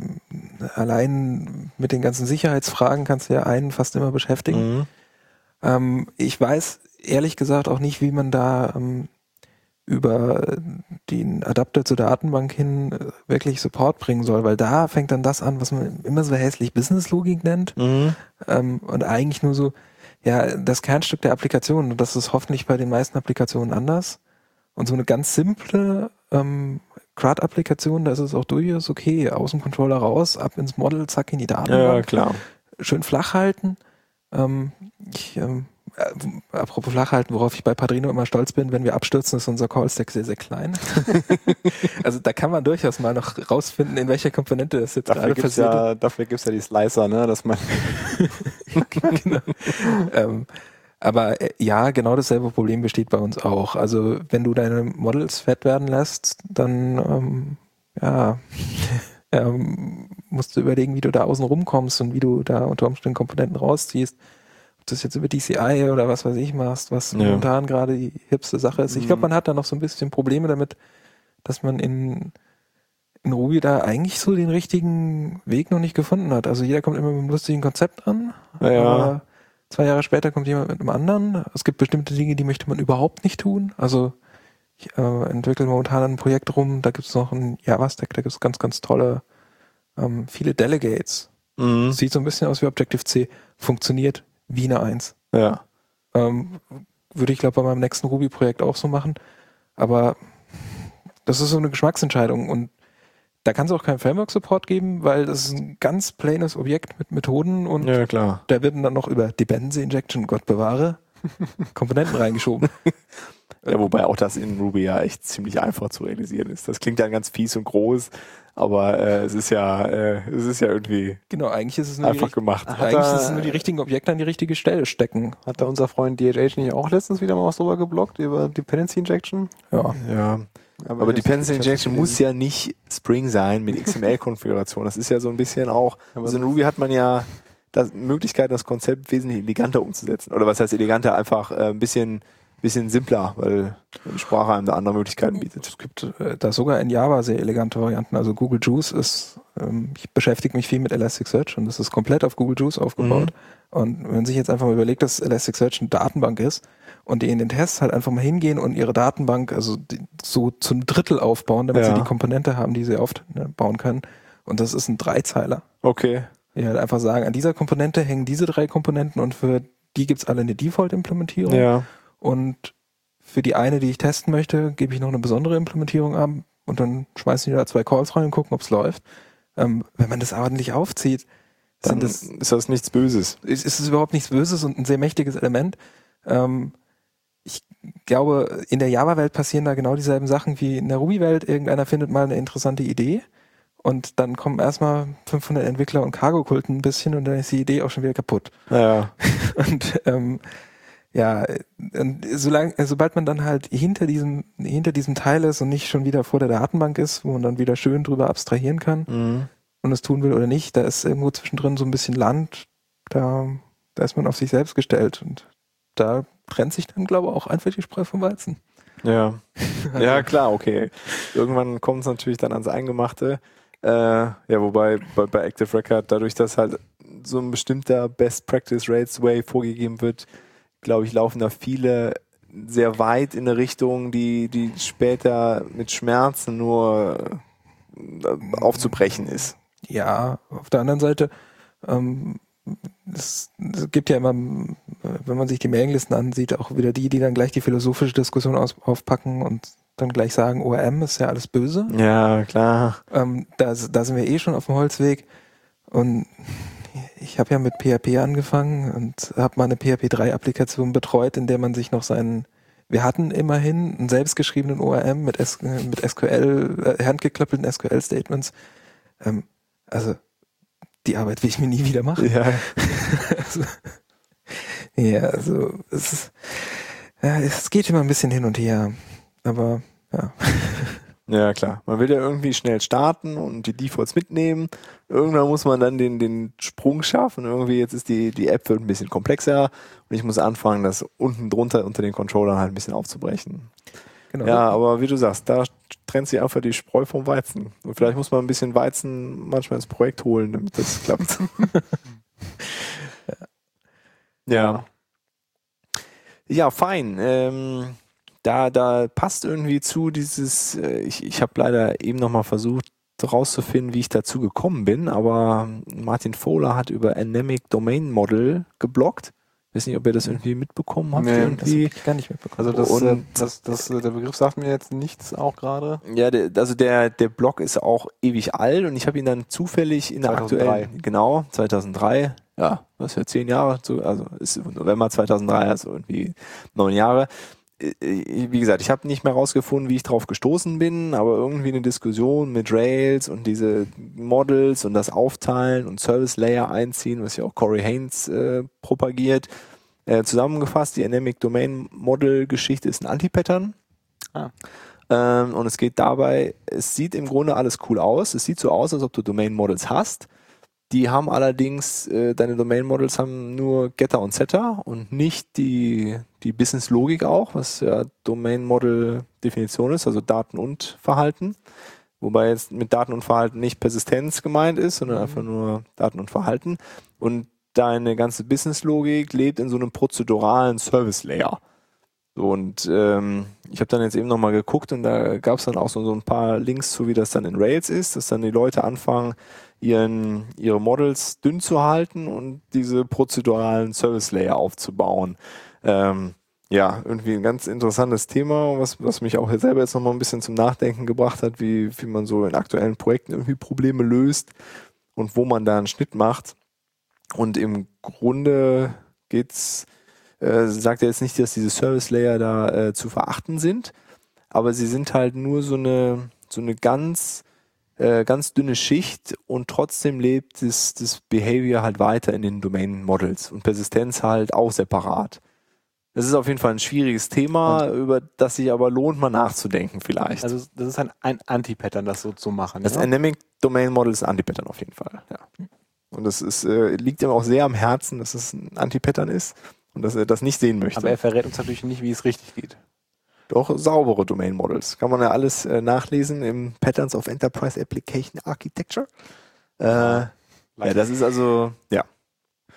allein mit den ganzen Sicherheitsfragen kannst du ja einen fast immer beschäftigen. Mhm. Ähm, ich weiß ehrlich gesagt auch nicht, wie man da ähm, über den Adapter zur Datenbank hin äh, wirklich Support bringen soll, weil da fängt dann das an, was man immer so hässlich Business-Logik nennt. Mhm. Ähm, und eigentlich nur so, ja, das Kernstück der Applikation. Und das ist hoffentlich bei den meisten Applikationen anders. Und so eine ganz simple ähm, C R U D-Applikation, da ist es auch durchaus okay, aus dem Controller raus, ab ins Model, zack in die Datenbank. Ja, klar. Schön flach halten. Ähm, ich, ähm, äh, apropos flach halten, worauf ich bei Padrino immer stolz bin, wenn wir abstürzen, ist unser Call-Stack sehr, sehr klein. Also da kann man durchaus mal noch rausfinden, in welcher Komponente das jetzt Dafür gerade gibt's passiert. ja, dafür gibt's ja die Slicer, ne, dass man Genau. ähm, aber äh, ja, genau dasselbe Problem besteht bei uns auch. Also wenn du deine Models fett werden lässt, dann ähm, ja, ähm, musst du überlegen, wie du da außen rumkommst und wie du da unter Umständen Komponenten rausziehst. Ob du das jetzt über D C I oder was weiß ich machst, was Ja. momentan gerade die hipste Sache ist. Ich glaube, Mhm. man hat da noch so ein bisschen Probleme damit, dass man in in Ruby da eigentlich so den richtigen Weg noch nicht gefunden hat. Also jeder kommt immer mit einem lustigen Konzept an, Ja, ja. aber zwei Jahre später kommt jemand mit einem anderen. Es gibt bestimmte Dinge, die möchte man überhaupt nicht tun. Also ich äh, entwickle momentan ein Projekt rum, da gibt es noch ein Java-Stack, da gibt es ganz, ganz tolle, ähm, viele Delegates. Mhm. Sieht so ein bisschen aus wie Objective-C, funktioniert wie eine Eins. Ja. Ähm, würde ich, glaube bei meinem nächsten Ruby-Projekt auch so machen. Aber das ist so eine Geschmacksentscheidung und da kann es auch keinen Framework-Support geben, weil das ist ein ganz plaines Objekt mit Methoden und Ja, klar. da werden dann noch über Dependency Injection, Gott bewahre, Komponenten reingeschoben. Ja, wobei auch das in Ruby ja echt ziemlich einfach zu realisieren ist. Das klingt ja ganz fies und groß, aber äh, es ist ja, äh, es ist ja irgendwie Genau, eigentlich ist es nur, die, einfach richt- gemacht. eigentlich er- ist es nur die richtigen Objekte an die richtige Stelle stecken. hat da unser Freund D H H nicht auch letztens wieder mal was drüber geblockt, über Dependency Injection? Ja. Ja. Aber Dependency Injection muss ja nicht Spring sein mit X M L-Konfiguration. Das ist ja so ein bisschen auch, Aber also in Ruby hat man ja das Möglichkeit, das Konzept wesentlich eleganter umzusetzen. Oder was heißt eleganter? Einfach äh, ein bisschen, bisschen simpler, weil die Sprache einem da andere Möglichkeiten bietet. Es gibt äh, da sogar in Java sehr elegante Varianten. Also Google Juice ist, ähm, ich beschäftige mich viel mit Elasticsearch und das ist komplett auf Google Juice aufgebaut. Und wenn man sich jetzt einfach mal überlegt, dass Elasticsearch eine Datenbank ist und die in den Tests halt einfach mal hingehen und ihre Datenbank also die, so zum Drittel aufbauen, damit Ja. sie die Komponente haben, die sie oft ne, bauen können. Und das ist ein Dreizeiler. Okay. Die halt einfach sagen, an dieser Komponente hängen diese drei Komponenten und für die gibt's alle eine Default-Implementierung. Ja. Und für die eine, die ich testen möchte, gebe ich noch eine besondere Implementierung an und dann schmeißen die da zwei Calls rein und gucken, ob's läuft. Ähm, wenn man das ordentlich aufzieht, Dann sind das, ist das nichts Böses. ist, ist es überhaupt nichts Böses und ein sehr mächtiges Element. Ähm, ich glaube, in der Java-Welt passieren da genau dieselben Sachen wie in der Ruby-Welt. Irgendeiner findet mal eine interessante Idee und dann kommen erstmal fünfhundert Entwickler und Cargo-Kulten ein bisschen und dann ist die Idee auch schon wieder kaputt. Ja. Und ähm, ja, und solange, sobald man dann halt hinter diesem, hinter diesem Teil ist und nicht schon wieder vor der Datenbank ist, wo man dann wieder schön drüber abstrahieren kann Mhm. und es tun will oder nicht, da ist irgendwo zwischendrin so ein bisschen Land, da, da ist man auf sich selbst gestellt und da trennt sich dann, glaube ich, auch einfach die Spreu vom Weizen. Ja. Ja, klar, okay. Irgendwann kommt es natürlich dann ans Eingemachte. Äh, ja, wobei bei, bei Active Record, dadurch, dass halt so ein bestimmter Best Practice Rates Way vorgegeben wird, glaube ich, laufen da viele sehr weit in eine Richtung, die, die später mit Schmerzen nur äh, aufzubrechen ist. Ja, auf der anderen Seite, ähm, es, es gibt ja immer, wenn man sich die Mailinglisten ansieht, auch wieder die, die dann gleich die philosophische Diskussion aus, aufpacken und dann gleich sagen, O R M ist ja alles böse. Ja, klar. Ähm, da, da sind wir eh schon auf dem Holzweg und ich habe ja mit P H P angefangen und habe mal eine P H P drei Applikation betreut, in der man sich noch seinen, wir hatten immerhin einen selbstgeschriebenen O R M mit, S, mit S Q L, äh, handgeklöppelten S Q L-Statements. Ähm, also die Arbeit will ich mir nie wieder machen. Ja. also, ja, also es, ist, ja, es geht immer ein bisschen hin und her, aber ja. Ja, klar. Man will ja irgendwie schnell starten und die Defaults mitnehmen. Irgendwann muss man dann den, den Sprung schaffen. Irgendwie jetzt ist die, die App wird ein bisschen komplexer und ich muss anfangen, das unten drunter unter den Controllern halt ein bisschen aufzubrechen. Genau. Ja, aber wie du sagst, da trennt sich einfach die Spreu vom Weizen. Und vielleicht muss man ein bisschen Weizen manchmal ins Projekt holen, damit das klappt. Ja. Ja, fein. Ähm, da, da passt irgendwie zu dieses, äh, ich, ich habe leider eben nochmal versucht rauszufinden, wie ich dazu gekommen bin, aber Martin Fowler hat über Anemic Domain Model gebloggt. Ich weiß nicht, ob ihr das irgendwie mitbekommen habt. Nee, irgendwie. Das hab ich gar nicht mitbekommen. Also das, Und- äh, das, das, äh, der Begriff sagt mir jetzt nichts auch gerade. Ja, der, also der, der Blog ist auch ewig alt und ich habe ihn dann zufällig in der zweitausenddrei. aktuellen, genau, zweitausenddrei, ja, das ist ja zehn Jahre, so, also ist November zweitausenddrei, also irgendwie neun Jahre. Äh, Wie gesagt, ich habe nicht mehr rausgefunden, wie ich drauf gestoßen bin, aber irgendwie eine Diskussion mit Rails und diese Models und das Aufteilen und Service Layer einziehen, was ja auch Corey Haines äh, propagiert. Äh, zusammengefasst, die Anemic Domain Model Geschichte ist ein Anti-Pattern. Ah. Ähm, und es geht dabei, es sieht im Grunde alles cool aus. Es sieht so aus, als ob du Domain Models hast. Die haben allerdings, äh, deine Domain Models haben nur Getter und Setter und nicht die, die Business Logik auch, was ja Domain Model Definition ist, also Daten und Verhalten. Wobei jetzt mit Daten und Verhalten nicht Persistenz gemeint ist, sondern Mhm. einfach nur Daten und Verhalten. Und deine ganze Business Logik lebt in so einem prozeduralen Service Layer. So, und ähm, ich habe dann jetzt eben nochmal geguckt und da gab es dann auch so, so ein paar Links zu, wie das dann in Rails ist, dass dann die Leute anfangen, ihren, ihre Models dünn zu halten und diese prozeduralen Service Layer aufzubauen. Ähm, ja, irgendwie ein ganz interessantes Thema, was, was mich auch selber jetzt nochmal ein bisschen zum Nachdenken gebracht hat, wie, wie man so in aktuellen Projekten irgendwie Probleme löst und wo man da einen Schnitt macht. Und im Grunde geht's Äh, sagt er jetzt nicht, dass diese Service Layer da äh, zu verachten sind, aber sie sind halt nur so eine so eine ganz äh, ganz dünne Schicht und trotzdem lebt das, das Behavior halt weiter in den Domain Models und Persistenz halt auch separat. Das ist auf jeden Fall ein schwieriges Thema, und über das sich aber lohnt, mal nachzudenken vielleicht. Also das ist ein, ein Anti-Pattern, das so zu machen. Das ja? Anemic Domain Model ist ein Anti-Pattern auf jeden Fall. Ja. Und das ist, äh, liegt ihm auch sehr am Herzen, dass es ein Anti-Pattern ist. Und dass er das nicht sehen möchte. Aber er verrät uns natürlich nicht, wie es richtig geht. Doch saubere Domain Models. Kann man ja alles äh, nachlesen im Patterns of Enterprise Application Architecture. Äh, ja, das ist also, ja.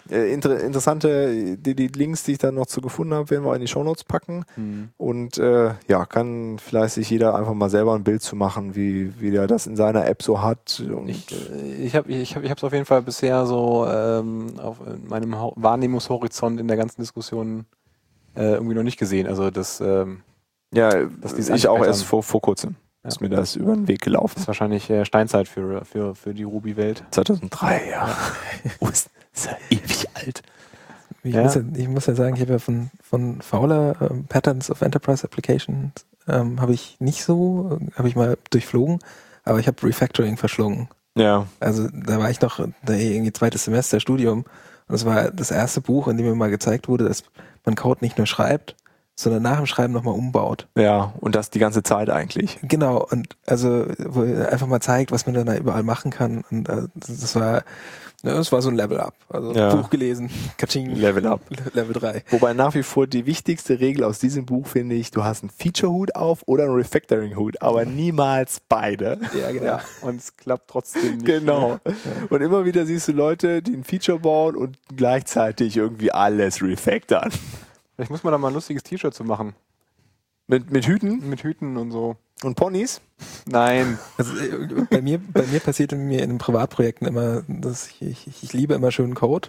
Äh, inter interessante, die, die Links, die ich dann noch zu gefunden habe, werden wir in die Shownotes packen. Mhm. Und äh, ja, kann vielleicht sich jeder einfach mal selber ein Bild zu machen, wie, wie der das in seiner App so hat. Und Ich, äh, ich habe ich hab, ich hab's auf jeden Fall bisher so ähm, auf in meinem Hau- Wahrnehmungshorizont in der ganzen Diskussion äh, irgendwie noch nicht gesehen. Also das, ähm, ja, dass dieses ich auch Anti-Pattern- erst vor, vor kurzem. Ja. Ist mir das über den Weg gelaufen. ist wahrscheinlich äh, Steinzeit für, für, für die Ruby-Welt. zweitausenddrei, ja. Oh, ist, ist ja ewig alt. Ich, Ja. muss ja, ich muss ja sagen, ich habe ja von, von Fowler ähm, Patterns of Enterprise Applications ähm, habe ich nicht so, äh, habe ich mal durchflogen, aber ich habe Refactoring verschlungen. Ja. Also da war ich noch da irgendwie zweites Semester Studium und das war das erste Buch, in dem mir mal gezeigt wurde, dass man Code nicht nur schreibt, sondern nach dem Schreiben nochmal umbaut. Ja, und das die ganze Zeit eigentlich. Genau, und also wo er einfach mal zeigt, was man dann da überall machen kann. Und äh, das, das war ja, das war so ein Level Up. Also Ja. Buch gelesen, Katsching, Level Up. Level drei. Wobei nach wie vor die wichtigste Regel aus diesem Buch finde ich, du hast einen Feature-Hut auf oder einen Refactoring-Hut, aber niemals beide. Ja, genau. Ja, und es klappt trotzdem nicht. Genau. Und immer wieder siehst du Leute, die ein Feature bauen und gleichzeitig irgendwie alles refactoren. Vielleicht muss man da mal ein lustiges T-Shirt zu machen. Mit, mit Hüten Mit Hüten und so. und Ponys. Nein. Also äh, bei mir, bei mir passiert in mir in den Privatprojekten immer, dass ich, ich, ich liebe immer schönen Code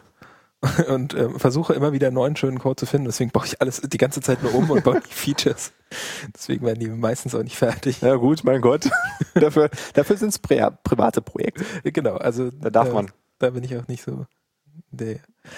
und äh, versuche immer wieder neuen schönen Code zu finden. Deswegen baue ich alles die ganze Zeit nur um und baue die Features. Deswegen werden die meistens auch nicht fertig. Ja gut, mein Gott. dafür dafür sind es Pri private Projekte. Genau, also Da darf äh, man. Da bin ich auch nicht so der.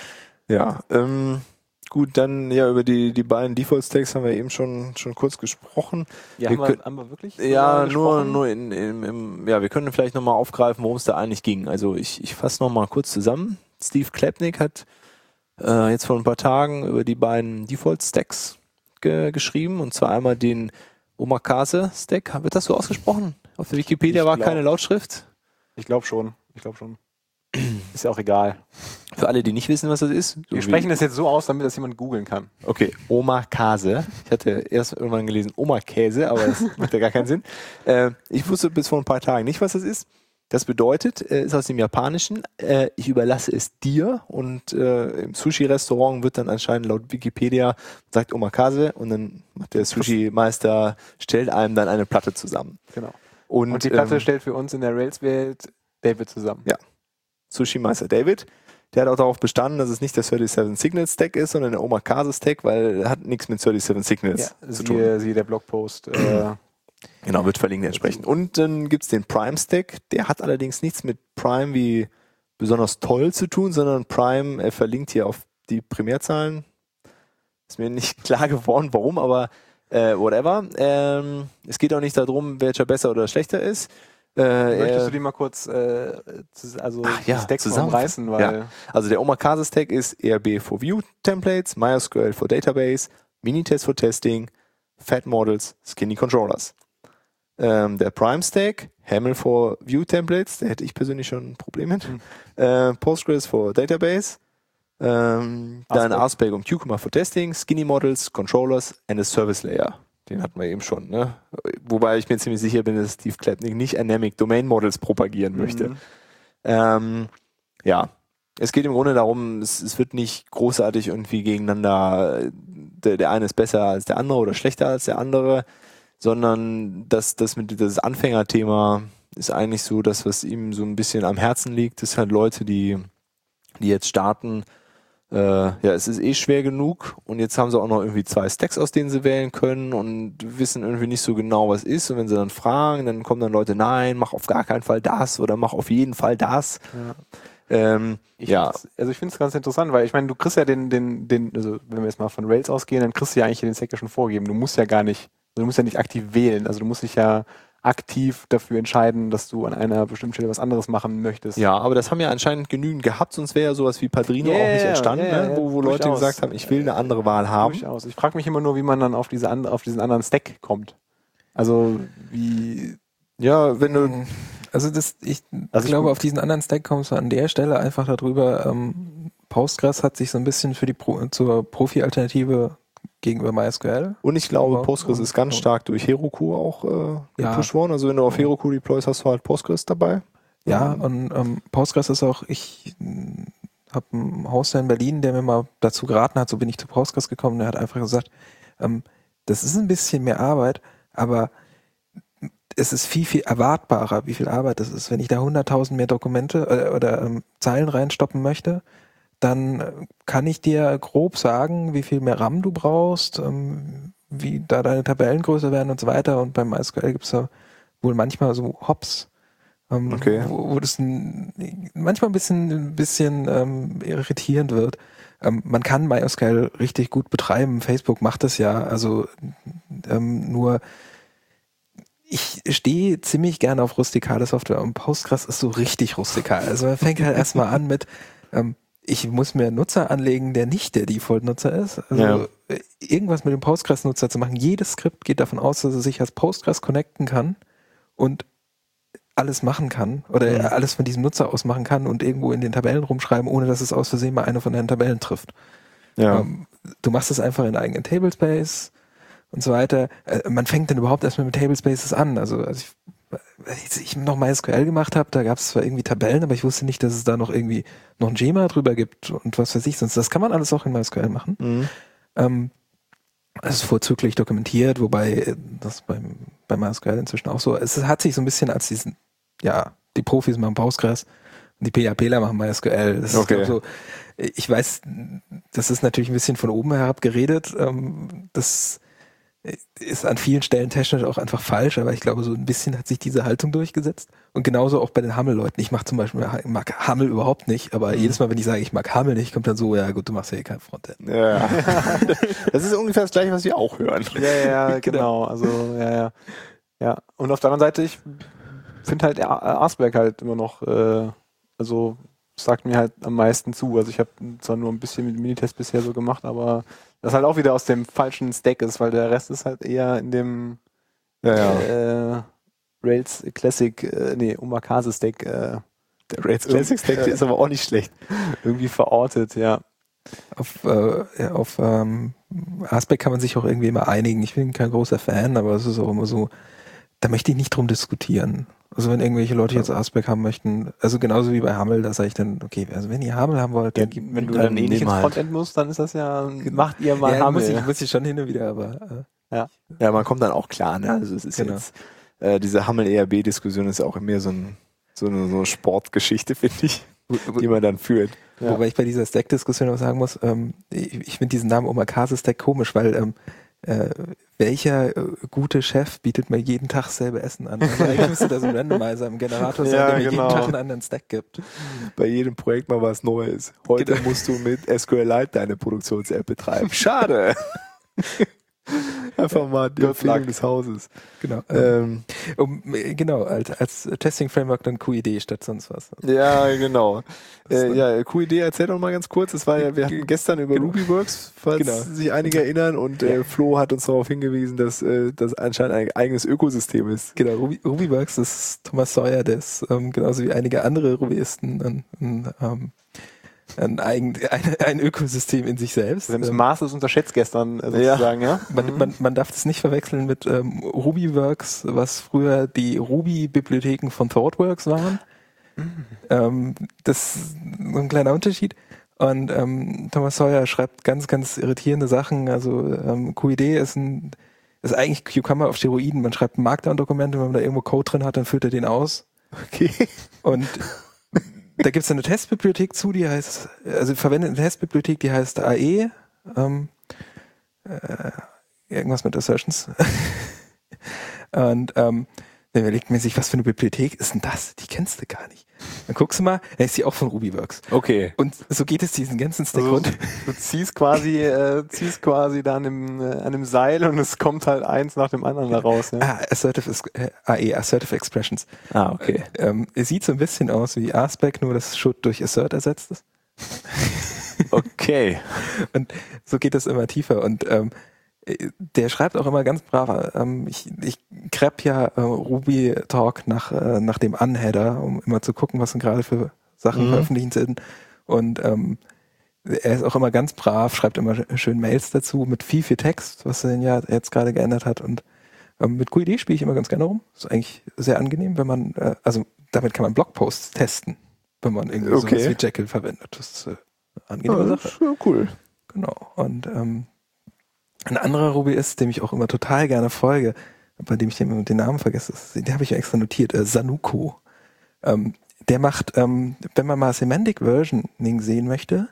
Ja, ähm, gut, dann ja über die, die beiden Default-Stacks haben wir eben schon, schon kurz gesprochen. Ja, Wir haben, wir, können- haben wir wirklich? Ja, darüber nur, gesprochen? nur in, in, im, ja, wir können vielleicht nochmal aufgreifen, worum es da eigentlich ging. Also ich, ich fasse nochmal kurz zusammen. Steve Klapnick hat äh, jetzt vor ein paar Tagen über die beiden Default-Stacks ge geschrieben, und zwar einmal den Omakase-Stack. Wird das so ausgesprochen? Auf der Wikipedia Ich war glaub- keine Lautschrift. Ich glaube schon. Ich glaube schon. Ist ja auch egal. Für alle, die nicht wissen, was das ist. so Wir wie- sprechen das jetzt so aus, damit das jemand googeln kann. Okay, Omakase. Ich hatte erst irgendwann gelesen Omakäse, aber das macht ja gar keinen Sinn. Äh, ich wusste bis vor ein paar Tagen nicht, was das ist. Das bedeutet, äh, ist aus dem Japanischen, äh, ich überlasse es dir, und äh, im Sushi-Restaurant wird dann anscheinend laut Wikipedia sagt Omakase, und dann macht der Sushi-Meister, stellt einem dann eine Platte zusammen. Genau. Und, Und die Platte ähm, stellt für uns in der Rails-Welt David zusammen. Ja. Sushi-Meister David, der hat auch darauf bestanden, dass es nicht der thirty-seven Signals Stack ist, sondern der Omakase Stack, weil er hat nichts mit thirty-seven Signals Ja, zu tun. siehe, siehe der Blogpost. Äh, Genau, wird verlinkt entsprechend. Und dann gibt's den Prime Stack, der hat allerdings nichts mit Prime wie besonders toll zu tun, sondern Prime, er verlinkt hier auf die Primärzahlen. Ist mir nicht klar geworden, warum, aber äh, whatever. Ähm, es geht auch nicht darum, welcher besser oder schlechter ist. Äh, möchtest er- du die mal kurz äh, zus- also Ach die ja, Stacks zusammenfassen. umreißen, weil Also der Omakase Stack ist E R B for View Templates, MySQL for Database, Minitest for Testing, Fat Models, Skinny Controllers. Ähm, der Prime Stack, Haml for View Templates, da hätte ich persönlich schon ein Problem mit. Hm. Äh, Postgres for Database, ähm, dann Aspect. Aspect und Cucumber for Testing, Skinny Models, Controllers and a Service Layer. Den hatten wir eben schon, ne? Wobei ich mir ziemlich sicher bin, dass Steve Klapnick nicht Anemic Domain Models propagieren möchte. Mhm. Ähm, ja, es geht im Grunde darum, es, es wird nicht großartig irgendwie gegeneinander, äh, der, der eine ist besser als der andere oder schlechter als der andere, sondern das, das mit das Anfängerthema ist eigentlich so das, was ihm so ein bisschen am Herzen liegt. Das sind halt Leute, die, die jetzt starten. Äh, ja, es ist eh schwer genug, und jetzt haben sie auch noch irgendwie zwei Stacks, aus denen sie wählen können, und wissen irgendwie nicht so genau, was ist. Und wenn sie dann fragen, dann kommen dann Leute, nein, mach auf gar keinen Fall das oder mach auf jeden Fall das. Ja. Ähm, Ich ja, find's- also ich finde es ganz interessant, weil ich meine, du kriegst ja den, den, den, also wenn wir jetzt mal von Rails ausgehen, dann kriegst du ja eigentlich den Stack ja schon vorgeben. Du musst ja gar nicht, also du musst ja nicht aktiv wählen. Also du musst dich ja aktiv dafür entscheiden, dass du an einer bestimmten Stelle was anderes machen möchtest. ja, aber das haben ja anscheinend genügend gehabt, sonst wäre ja sowas wie Padrino Ja, auch nicht ja, entstanden, ja, ja, ne? wo, wo Leute durchaus. gesagt haben, ich will eine andere Wahl haben. Durchaus. Ich frage mich immer nur, wie man dann auf diese and, auf diesen anderen Stack kommt. Also wie Ja, wenn du, Also das, ich Also ich- glaube, auf diesen anderen Stack kommst du an der Stelle einfach darüber, ähm, Postgres hat sich so ein bisschen für die Pro, zur Profi-Alternative gegenüber MySQL. und ich glaube, Aber- Postgres ist ganz stark durch Heroku auch äh, Ja. gepusht worden. Also wenn du auf Heroku deployst, hast du halt Postgres dabei. Ja, Ähm, und ähm, Postgres ist auch, ich mh, habe einen Hoster in Berlin, der mir mal dazu geraten hat, so bin ich zu Postgres gekommen, der hat einfach gesagt, ähm, das ist ein bisschen mehr Arbeit, aber es ist viel, viel erwartbarer, wie viel Arbeit das ist. Wenn ich da hunderttausend mehr Dokumente äh, oder ähm, Zeilen reinstoppen möchte, dann kann ich dir grob sagen, wie viel mehr RAM du brauchst, ähm, wie da deine Tabellen größer werden und so weiter. Und beim MySQL gibt es ja wohl manchmal so Hops, ähm, Okay. wo, wo das ein, manchmal ein bisschen, ein bisschen ähm, irritierend wird. Ähm, man kann MySQL richtig gut betreiben. Facebook macht das ja. Also ähm, nur ich stehe ziemlich gerne auf rustikale Software und Postgres ist so richtig rustikal. Also man fängt halt erstmal an mit, ähm, ich muss mir einen Nutzer anlegen, der nicht der Default-Nutzer ist. Also Ja. irgendwas mit dem Postgres-Nutzer zu machen. Jedes Skript geht davon aus, dass er sich als Postgres connecten kann und alles machen kann oder Mhm. alles von diesem Nutzer aus machen kann und irgendwo in den Tabellen rumschreiben, ohne dass es aus Versehen mal eine von deinen Tabellen trifft. Ja. Ähm, du machst es einfach in eigenen Tablespace und so weiter. Äh, man fängt dann überhaupt erstmal mit Tablespaces an. Also als ich, als ich noch MySQL gemacht habe, da gab es zwar irgendwie Tabellen, aber ich wusste nicht, dass es da noch irgendwie noch ein Schema drüber gibt und was weiß ich. Sonst das kann man alles auch in MySQL machen. Mhm. Ähm, es ist vorzüglich dokumentiert, wobei das beim, bei MySQL inzwischen auch so. Es hat sich so ein bisschen als diesen, ja, die Profis machen Postgres und die PHPler machen MySQL. Das Okay. ist glaub, so. Ich weiß, das ist natürlich ein bisschen von oben herab geredet. Ähm, das ist an vielen Stellen technisch auch einfach falsch, aber ich glaube, so ein bisschen hat sich diese Haltung durchgesetzt. Und genauso auch bei den Hammel-Leuten. Ich mache zum Beispiel, ich mag Hammel überhaupt nicht, aber Mhm. jedes Mal, wenn ich sage, ich mag Hammel nicht, kommt dann so, ja gut, du machst ja eh kein Frontend. Ja. Das ist ungefähr das Gleiche, was wir auch hören. Ja, ja, genau. Also, ja, ja. Ja. Und auf der anderen Seite, ich finde halt Arsberg halt immer noch, äh, also sagt mir halt am meisten zu. Also ich habe zwar nur ein bisschen mit Minitest bisher so gemacht, aber das halt auch wieder aus dem falschen Stack ist, weil der Rest ist halt eher in dem Ja, ja. äh, Rails Classic, äh, nee, Omakase Stack äh, Der Rails Classic Stack der ist aber auch nicht schlecht. irgendwie verortet, ja. Auf, äh, ja, auf ähm, Aspect kann man sich auch irgendwie immer einigen. Ich bin kein großer Fan, aber es ist auch immer so, da möchte ich nicht drum diskutieren. Also wenn irgendwelche Leute jetzt Aspect haben möchten, also genauso wie bei Hammel, da sage ich dann, okay, also wenn ihr Hammel haben wollt, dann Ja, gebt wenn du dann dann eh nicht nimm ins halt. Frontend musst, dann ist das ja, macht ihr mal ja, Hammel. muss ich, muss ich schon hin und wieder, aber äh, Ja, man kommt dann auch klar, ne? Also es ist Genau. jetzt, äh, diese Hammel-E R B-Diskussion ist auch mehr so, ein, so eine, so eine Sportgeschichte, finde ich, wo, wo, die man dann führt. Ja. wobei ich bei dieser Stack-Diskussion auch sagen muss, ähm, ich, ich finde diesen Namen Omakase-Stack komisch, weil ähm, äh, welcher äh, gute Chef bietet mir jeden Tag selbe Essen an? Also eigentlich müsste da so ein Randomizer im Generator sein, Ja, der mir genau. jeden Tag einen anderen Stack gibt. Bei jedem Projekt mal was Neues. Heute Genau. musst du mit SQLite deine Produktions-App betreiben. Schade. Einfach mal die Good Empfehlung luck. des Hauses. Genau. Ähm, Ähm, um, äh, genau, als, als Testing-Framework dann Q I D statt sonst was. ja, genau. Das Äh, ist ja, Q I D, erzähl doch mal ganz kurz. Das war ja, wir hatten gestern über Genau. RubyWorks, falls Genau. sich einige erinnern, und äh, Flo hat uns darauf hingewiesen, dass äh, das anscheinend ein eigenes Ökosystem ist. Genau, Ruby, RubyWorks ist Thomas Sawyer, der ist ähm, genauso wie einige andere Rubyisten ein, ein, ähm, ein, eigen, ein, ein Ökosystem in sich selbst. Wir haben das Ähm, Maßlos unterschätzt gestern äh, sozusagen, ja. man, man, man darf das nicht verwechseln mit ähm, RubyWorks, was früher die Ruby-Bibliotheken von ThoughtWorks waren. Ähm, das ist so ein kleiner Unterschied. Und ähm, Thomas Sawyer schreibt ganz, ganz irritierende Sachen. Also ähm, Q I D ist ein ist eigentlich Cucumber auf Steroiden. Man schreibt ein Markdown-Dokument und wenn man da irgendwo Code drin hat, dann füllt er den aus. Okay. Und da gibt es eine Testbibliothek zu, die heißt, also verwendet eine Testbibliothek, die heißt A E, ähm, äh, irgendwas mit Assertions. Und ähm, dann überlegt man sich, was für eine Bibliothek ist denn das? Die kennst du gar nicht. Dann guckst du mal, dann ist die auch von RubyWorks. Okay. Und so geht es diesen ganzen Stack Also, runter. du ziehst quasi, äh, ziehst quasi da an einem, äh, an einem Seil und es kommt halt eins nach dem anderen da raus. Ja. Ah, Assertive, äh, A E, Assertive Expressions. Ah, okay. Ähm, es sieht so ein bisschen aus wie Aspect, nur dass Should durch Assert ersetzt ist. Okay. Und so geht es immer tiefer. Und ähm, der schreibt auch immer ganz brav, ähm, ich, ich grab ja äh, Ruby Talk nach, äh, nach dem Unheader, um immer zu gucken, was denn gerade für Sachen Mhm. veröffentlicht sind. Und ähm, er ist auch immer ganz brav, schreibt immer schön Mails dazu mit viel, viel Text, was er ja jetzt gerade geändert hat. Und ähm, mit Q I D spiele ich immer ganz gerne rum. Ist eigentlich sehr angenehm, wenn man, äh, also damit kann man Blogposts testen. wenn man irgendwie Okay. sowas wie Jekyll verwendet. Das ist äh, eine angenehme Ja, Sache. ist, äh, cool. Genau. Und ähm, ein anderer Ruby ist, dem ich auch immer total gerne folge, bei dem ich den, den Namen vergesse, den habe ich ja extra notiert, äh, Sanuko. Ähm, der macht, ähm, wenn man mal Semantic Versioning sehen möchte,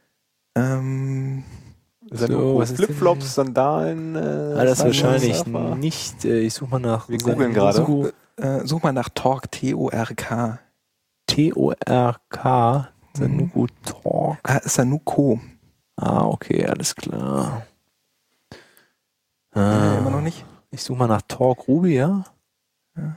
ähm, So, was ist Flipflops, Sandalen. Äh, Ah, das Sandalen, wahrscheinlich Surfer. nicht. Äh, ich suche mal nach. Wir googeln gerade. such, äh, such mal nach Torque, T O R K. T O R K. Sanuko Mhm. Talk. Ah, Sanuko. Ah, okay, alles klar. Äh, Ah, immer noch nicht? ich suche mal nach Talk Ruby, ja? Ja.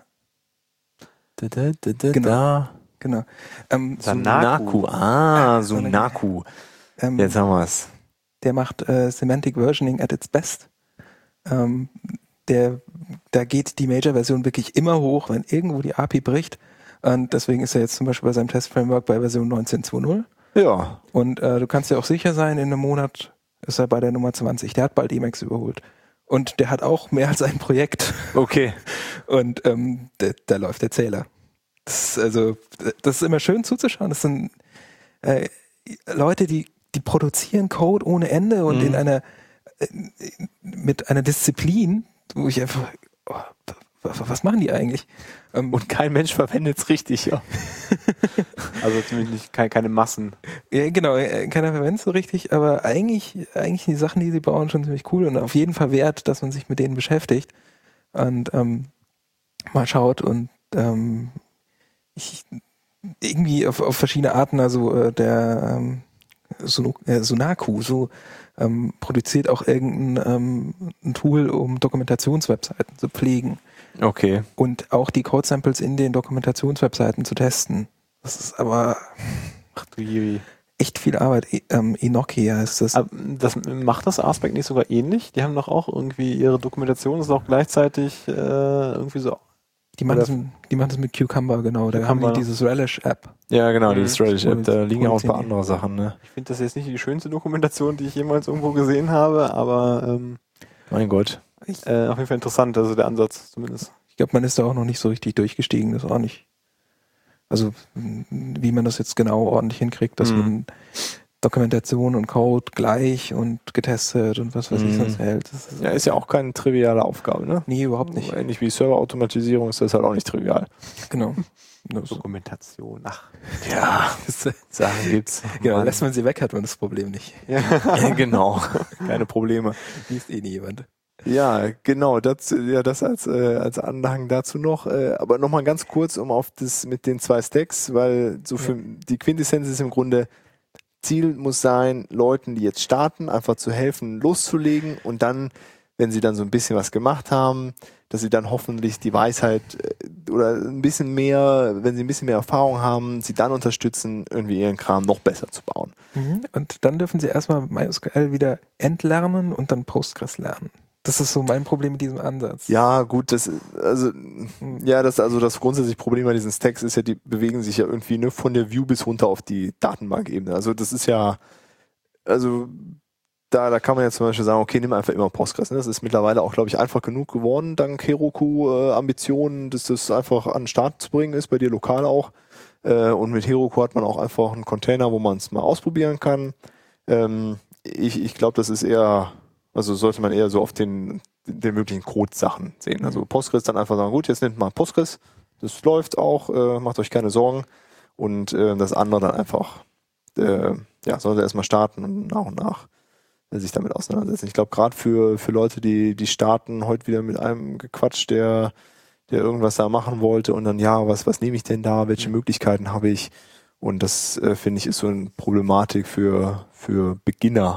Da, da, da, da, Genau. da. Genau. Ähm, Sunaku. Ah, so eine- Sunaku. ähm, Jetzt haben wir es. der macht äh, Semantic Versioning at its best. Ähm, der, da geht die Major-Version wirklich immer hoch, wenn irgendwo die A P I bricht. Und deswegen ist er jetzt zum Beispiel bei seinem Test-Framework bei Version neunzehn Punkt zwei null. Ja. Und äh, du kannst dir auch sicher sein, in einem Monat ist er bei der Nummer zwanzig. Der hat bald Emacs überholt. Und der hat auch mehr als ein Projekt. Okay. Und ähm, da, da läuft der Zähler. Das ist also, das ist immer schön zuzuschauen. Das sind äh, Leute, die, die produzieren Code ohne Ende und Mhm. in einer äh, mit einer Disziplin, wo ich einfach, oh, was machen die eigentlich? Ähm, Und kein Mensch verwendet es richtig, ja. Also zumindest nicht, keine, keine Massen. ja, genau, äh, keiner verwendet so richtig, aber eigentlich, eigentlich die Sachen, die sie bauen, schon ziemlich cool und auf jeden Fall wert, dass man sich mit denen beschäftigt und ähm, mal schaut und ähm, ich irgendwie auf, auf verschiedene Arten, also äh, der ähm, Sunu- äh, Sunaku, so ähm, produziert auch irgendein ähm, ein Tool, um Dokumentationswebseiten zu pflegen Okay. und auch die Code-Samples in den Dokumentationswebseiten zu testen. Das ist aber Ach du Jiri. echt viel Arbeit. E ähm, Enoki heißt das. Aber das macht das Aspect nicht sogar ähnlich? Die haben doch auch irgendwie ihre Dokumentation ist auch gleichzeitig äh, irgendwie so. Die machen, oder- das, die machen das mit Cucumber, genau. Da haben Cucumber. die dieses Relish-App. Ja, genau, Mhm. die Strategy App. Da liegen ja auch ein paar Produzieren die. andere Sachen, ne? Ich finde das jetzt nicht die schönste Dokumentation, die ich jemals irgendwo gesehen habe, aber ähm, Mein Gott. äh, auf jeden Fall interessant, also der Ansatz zumindest. Ich glaube, man ist da auch noch nicht so richtig durchgestiegen. Das ist auch nicht. Also, m- wie man das jetzt genau ordentlich hinkriegt, dass Mhm. man Dokumentation und Code gleich und getestet und was weiß ich Mhm. sonst hält. Das ist Ja, ist ja auch keine triviale Aufgabe, ne? Nee, überhaupt nicht. Ähnlich wie Serverautomatisierung ist das halt auch nicht trivial. Genau. Das- Dokumentation, ach. Ja, Sachen gibt's. Genau, Mann. lässt man sie weg, hat man das Problem nicht. Ja, genau. Keine Probleme. Liest eh nie jemand. Ja, genau, das, ja, das als, äh, als Anhang dazu noch. Äh, aber nochmal ganz kurz, um auf das mit den zwei Stacks, weil so für die Quintessenz ist im Grunde, Ziel muss sein, Leuten, die jetzt starten, einfach zu helfen, loszulegen und dann, wenn sie dann so ein bisschen was gemacht haben, dass sie dann hoffentlich die Weisheit äh, oder ein bisschen mehr, wenn sie ein bisschen mehr Erfahrung haben, sie dann unterstützen, irgendwie ihren Kram noch besser zu bauen. Und dann dürfen sie erstmal MySQL wieder entlernen und dann Postgres lernen. Das ist so mein Problem mit diesem Ansatz. Ja, gut, das also ja, das also das grundsätzliche Problem bei diesen Stacks ist ja, die bewegen sich ja irgendwie ne, von der View bis runter auf die Datenbankebene. Also das ist ja, also da, da kann man jetzt zum Beispiel sagen, okay, nimm einfach immer Postgres. Ne? Das ist mittlerweile auch, glaube ich, einfach genug geworden, dank Heroku-Ambitionen, dass das einfach an den Start zu bringen ist, bei dir lokal auch. Äh, und mit Heroku hat man auch einfach einen Container, wo man es mal ausprobieren kann. Ähm, ich ich glaube, das ist eher, also sollte man eher so auf den, den möglichen Code-Sachen sehen. Also Postgres dann einfach sagen, gut, jetzt nimmt mal Postgres, das läuft auch, äh, macht euch keine Sorgen. Und äh, das andere dann einfach, äh, ja, sollte erstmal starten und nach und nach äh, sich damit auseinandersetzen. Ich glaube, gerade für, für Leute, die, die starten, heute wieder mit einem gequatscht, der, der irgendwas da machen wollte und dann, ja, was, was nehme ich denn da, welche Möglichkeiten habe ich? Und das, äh, finde ich, ist so eine Problematik für, für Beginner.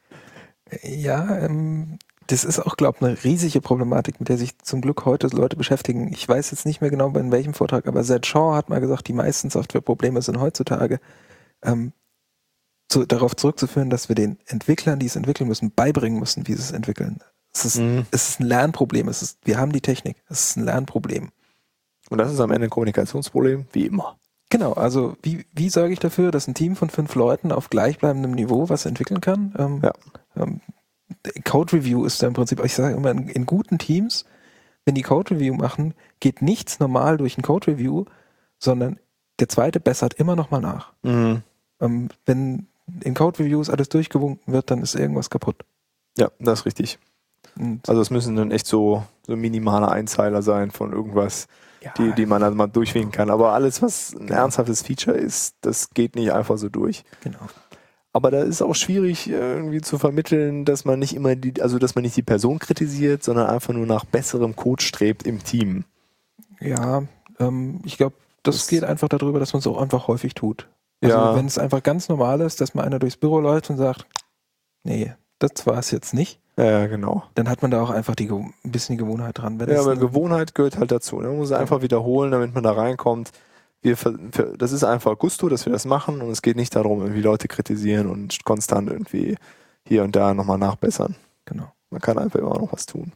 Ja, ähm, das ist auch, glaube ich, eine riesige Problematik, mit der sich zum Glück heute Leute beschäftigen. Ich weiß jetzt nicht mehr genau, in welchem Vortrag, aber Zed Shaw hat mal gesagt, die meisten Softwareprobleme sind heutzutage ähm, zu, darauf zurückzuführen, dass wir den Entwicklern, die es entwickeln müssen, beibringen müssen, wie sie es entwickeln. Es ist, Mhm. es ist ein Lernproblem. Es ist, wir haben die Technik. Es ist ein Lernproblem. Und das ist am Ende ein Kommunikationsproblem, wie immer. Genau, also wie, wie sorge ich dafür, dass ein Team von fünf Leuten auf gleichbleibendem Niveau was entwickeln kann? Ähm, Ja. ähm, Code Review ist da im Prinzip, ich sage immer, in, in guten Teams, wenn die Code Review machen, geht nichts normal durch ein Code Review, sondern der zweite bessert immer noch mal nach. Mhm. Ähm, wenn in Code-Reviews alles durchgewunken wird, dann ist irgendwas kaputt. Ja, das ist richtig. Und Also es müssen dann echt so, so minimale Einzeiler sein von irgendwas, ja, die, die man dann mal durchwinken kann. Aber alles, was ein Genau. ernsthaftes Feature ist, das geht nicht einfach so durch. genau. Aber da ist auch schwierig irgendwie zu vermitteln, dass man nicht immer die, also dass man nicht die Person kritisiert, sondern einfach nur nach besserem Code strebt im Team. Ja, ähm, ich glaube, das, Das- geht einfach darüber, dass man es auch einfach häufig tut. Also Ja. wenn es einfach ganz normal ist, dass mal einer durchs Büro läuft und sagt, nee, das war es jetzt nicht, Ja, genau. dann hat man da auch einfach die, Gew- ein bisschen die Gewohnheit dran. Wenn Ja, es aber eine- Gewohnheit gehört halt dazu. Ne? Man muss es einfach wiederholen, damit man da reinkommt. Wir, ver- ver- das ist einfach Gusto, dass wir das machen und es geht nicht darum, irgendwie Leute kritisieren und konstant irgendwie hier und da nochmal nachbessern. Genau. Man kann einfach immer noch was tun.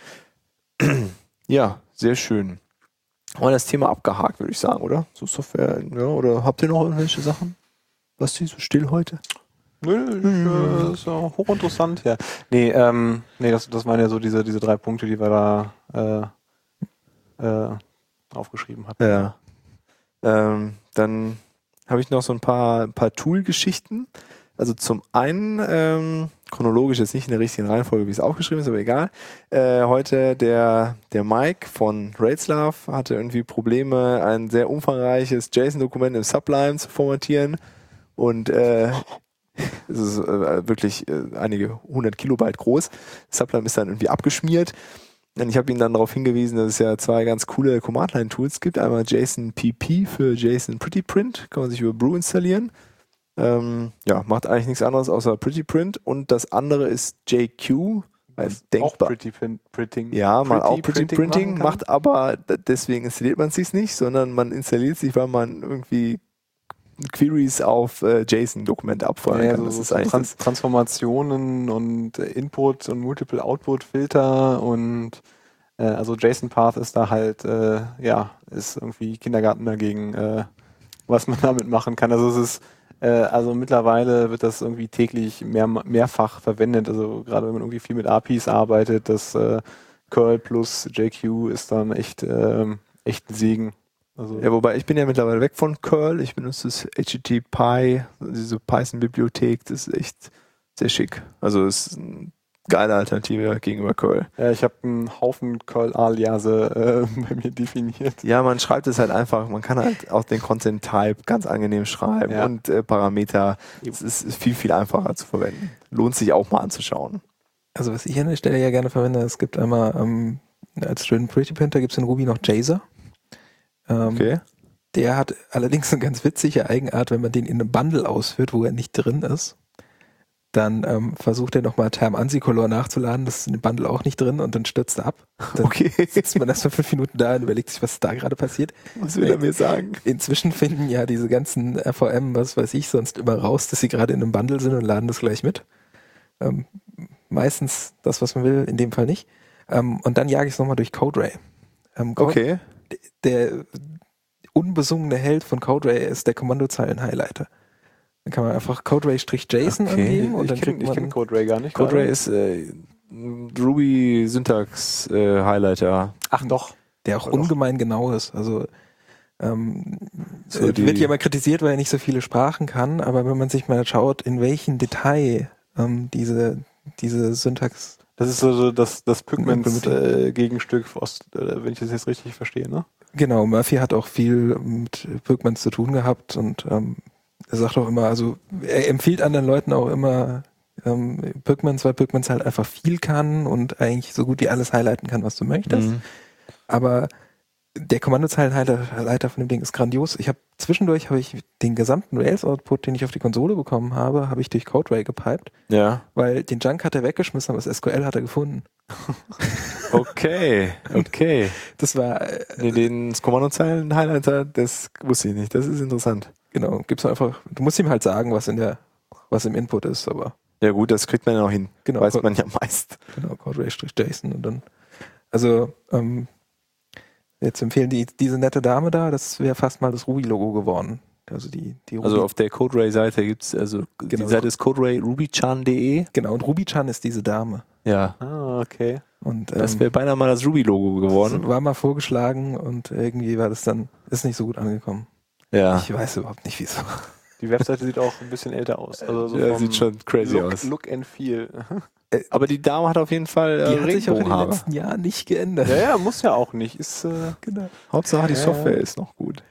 Ja, sehr schön. Haben wir das Thema abgehakt, würde ich sagen, oder? So Software, ja, oder habt ihr noch irgendwelche Sachen? Was ist so still heute? Nö, ich, äh, ist ja hochinteressant, ja. Nee, ähm, nee, das, das waren ja so diese, diese drei Punkte, die wir da äh, äh, aufgeschrieben hatten. Ja. Ähm, dann habe ich noch so ein paar, ein paar Tool-Geschichten. Also zum einen, ähm, chronologisch jetzt nicht in der richtigen Reihenfolge, wie es aufgeschrieben ist, aber egal. Äh, heute der, der Mike von Railslav hatte irgendwie Probleme, ein sehr umfangreiches JSON-Dokument im Sublime zu formatieren. Und äh, es ist äh, wirklich äh, einige hundert Kilobyte groß. Sublime ist dann irgendwie abgeschmiert. Und ich habe ihn dann darauf hingewiesen, dass es ja zwei ganz coole Command-Line-Tools gibt. Einmal JSON P P für JSON Pretty Print, kann man sich über Brew installieren. Ähm, ja, macht eigentlich nichts anderes außer Pretty Print. Und das andere ist J Q. Ein Auch denkbar, Pretty Pin- Printing. ja, mal auch Pretty Printing Printing, machen kann. macht aber, d- deswegen installiert man es sich nicht, sondern man installiert sich, weil man irgendwie Queries auf äh, JSON-Dokumente abfeuern Ja, kann. so, Das so ist eigentlich Trans Transformationen und äh, Input und Multiple Output Filter und äh, also JSON Path ist da halt, äh, ja, ist irgendwie Kindergarten dagegen, äh, was man damit machen kann. Also es ist, äh, also mittlerweile wird das irgendwie täglich mehr, mehrfach verwendet. Also gerade wenn man irgendwie viel mit A P Is arbeitet, das äh, Curl plus J Q ist dann echt, ähm, echt ein Segen. Also, Ja, wobei ich bin ja mittlerweile weg von Curl. Ich benutze das H T T P, diese Python-Bibliothek. Das ist echt sehr schick. Also es ist eine geile Alternative gegenüber Curl. ja, ich habe einen Haufen Curl-Aliase äh, bei mir definiert. Ja, man schreibt es halt einfach. Man kann halt auch den Content-Type ganz angenehm schreiben Ja. und äh, Parameter. Es ist, ist viel, viel einfacher zu verwenden. Lohnt sich auch mal anzuschauen. Also was ich an der Stelle ja gerne verwende, es gibt einmal ähm, als schönen Pretty Printer gibt es in Ruby noch Jazer. Ähm, Okay. Der hat allerdings eine ganz witzige Eigenart, wenn man den in einem Bundle ausführt, wo er nicht drin ist. Dann ähm, versucht er nochmal Term Ansicolor nachzuladen, das ist in dem Bundle auch nicht drin und dann stürzt er ab. Dann Okay. sitzt man erst mal fünf Minuten da und überlegt sich, was da gerade passiert. Was will er mir sagen? Inzwischen finden ja diese ganzen R V M, was weiß ich, sonst immer raus, dass sie gerade in einem Bundle sind und laden das gleich mit. Ähm, meistens das, was man will, in dem Fall nicht. Ähm, und dann jage ich es nochmal durch CodeRay. Ähm, Code- Okay. Der unbesungene Held von CodeRay ist der Kommandozeilen-Highlighter. Dann kann man einfach CodeRay-JSON Okay. angeben und ich dann kenne kriegt man... kenn CodeRay gar nicht. CodeRay gerade. ist äh, Ruby Syntax äh, Highlighter. Ach doch. der auch Oder doch. ungemein genau ist. Also ähm, So äh, die- wird ja immer kritisiert, weil er nicht so viele Sprachen kann, aber wenn man sich mal schaut, in welchem Detail ähm, diese, diese Syntax... Das ist so, so das, das Pigments Implementieren. äh, Gegenstück, aus, äh, wenn ich das jetzt richtig verstehe, ne? Genau, Murphy hat auch viel mit Pigments zu tun gehabt und ähm, er sagt auch immer, also er empfiehlt anderen Leuten auch immer ähm, Pigments, weil Pigments halt einfach viel kann und eigentlich so gut wie alles highlighten kann, was du möchtest. Mhm. Aber der Kommandozeilenleiter von dem Ding ist grandios. Ich habe zwischendurch habe ich den gesamten Rails-Output, den ich auf die Konsole bekommen habe, habe ich durch CodeRay gepiped, Ja. weil den Junk hat er weggeschmissen, aber das S Q L hat er gefunden. Okay. Okay. Das war äh, Nee, den Kommandozeilen-Highlighter, das wusste ich nicht. Das ist interessant. genau, gibt's einfach. Du musst ihm halt sagen, was in der, was im Input ist, aber Ja gut, das kriegt man ja auch hin. genau, Weiß Co- man ja meist. genau, CodeRay-JSON und dann. Also ähm, jetzt empfehlen die diese nette Dame da, das wäre fast mal das Ruby-Logo geworden. Also die, die Ruby, Also auf der CodeRay-Seite gibt's, also Genau. die Seite ist coderay rubychan punkt de. genau, und RubyChan ist diese Dame. Ja. Ah, okay. Und Das ähm, wäre beinahe mal das Ruby-Logo geworden. war mal vorgeschlagen und irgendwie war das dann, ist nicht so gut angekommen. Ja. Ich weiß überhaupt nicht, wieso. Die Webseite sieht auch ein bisschen älter aus. Also so Ja, vom sieht schon crazy Look, aus. Look and Feel. Aber die Dame hat auf jeden Fall äh, Die hat sich auch in den Regenbogenhaare. letzten Jahren nicht geändert. Ja, ja, muss ja auch nicht. Ist, äh, Genau. Hauptsache die Ja. Software ist noch gut.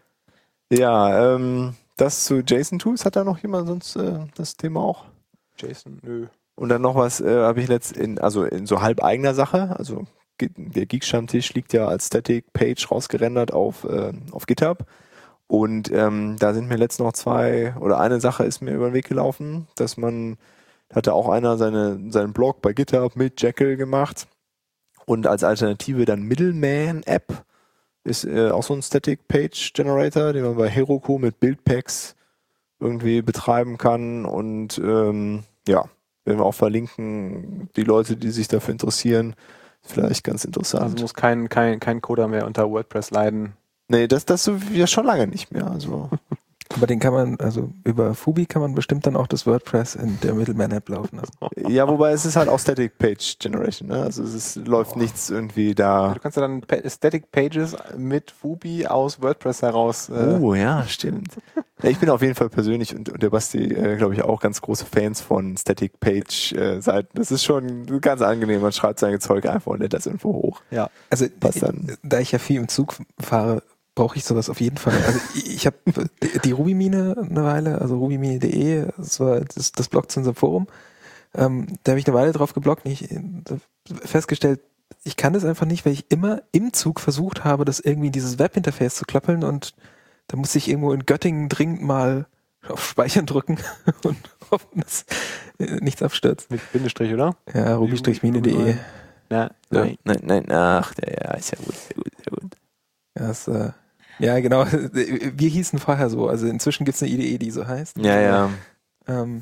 Ja, ähm, das zu JSON Tools. Hat da noch jemand sonst äh, das Thema auch? Jason, nö. Und dann noch was äh, habe ich letzt in, also in so halb eigener Sache. Also Ge- der Geek-Stammtisch liegt ja als Static Page rausgerendert auf, äh, auf GitHub. Und ähm, da sind mir letzt noch zwei, oder eine Sache ist mir über den Weg gelaufen, dass man, hatte auch einer seine, seinen Blog bei GitHub mit Jekyll gemacht. Und als Alternative dann Middleman App ist äh, auch so ein Static Page Generator, den man bei Heroku mit Buildpacks irgendwie betreiben kann. Und ähm, ja, werden wir auch verlinken, die Leute, die sich dafür interessieren. Vielleicht ganz interessant. Also muss kein, kein, kein Coder mehr unter WordPress leiden. Nee, das, das so ja schon lange nicht mehr. Also Aber den kann man, also über Fubi kann man bestimmt dann auch das WordPress in der Middleman-App laufen lassen. ja, wobei es ist halt auch Static Page Generation, ne? Also es ist, läuft nichts irgendwie da. Du kannst ja dann Pa- Static Pages mit Fubi aus WordPress heraus. Äh, Oh ja, stimmt. Ja, ich bin auf jeden Fall persönlich und, und der Basti, äh, glaube ich, auch ganz große Fans von Static Page äh, Seiten. Das ist schon ganz angenehm. Man schreibt sein Zeug einfach und lädt das irgendwo hoch. ja. Also Was dann? da ich ja viel im Zug fahre, brauche ich sowas auf jeden Fall. Also ich, ich habe die, die Ruby-Mine eine Weile, also rubymine punkt de, das war das, das Blog zu unserem Forum. Ähm, da habe ich eine Weile drauf gebloggt und ich äh, festgestellt, ich kann das einfach nicht, weil ich immer im Zug versucht habe, das irgendwie in dieses Webinterface zu klöppeln und da musste ich irgendwo in Göttingen dringend mal auf Speichern drücken und hoffen, dass äh, nichts abstürzt. Mit Bindestrich, oder? Ja, ruby mine punkt de. Ja, Nein, nein, nein, ach, der, ja, ist ja gut, sehr gut, sehr gut. Ja, das, äh, ja, genau. Wir hießen vorher so. Also inzwischen gibt es eine I D E, die so heißt. Ja, ja. Ähm,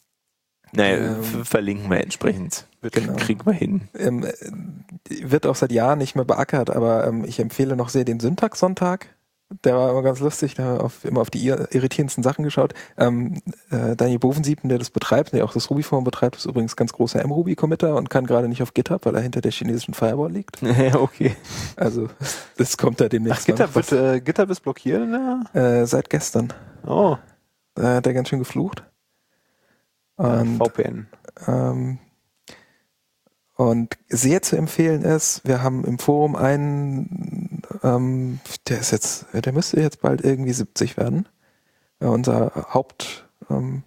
Naja, Ähm, f- verlinken wir entsprechend. genau. Kriegen wir hin. ähm, äh, wird auch seit Jahren nicht mehr beackert, aber ähm, ich empfehle noch sehr den Syntax-Sonntag. Der war immer ganz lustig, da haben wir auf, immer auf die ir- irritierendsten Sachen geschaut. Ähm, äh, Daniel Bovensiepen, der das betreibt, der auch das Ruby-Forum betreibt, ist übrigens ganz großer M-Ruby-Committer und kann gerade nicht auf GitHub, weil er hinter der chinesischen Firewall liegt. Ja, okay. Also das kommt da demnächst. Ach, GitHub, mal noch wird, äh, GitHub ist blockiert, ne? was. Äh, seit gestern. Oh, Da hat er ganz schön geflucht. Und V P N. Ähm, und sehr zu empfehlen ist, wir haben im Forum einen, ähm, der ist jetzt, der müsste jetzt bald irgendwie siebzig werden. Äh, unser Haupt, ähm,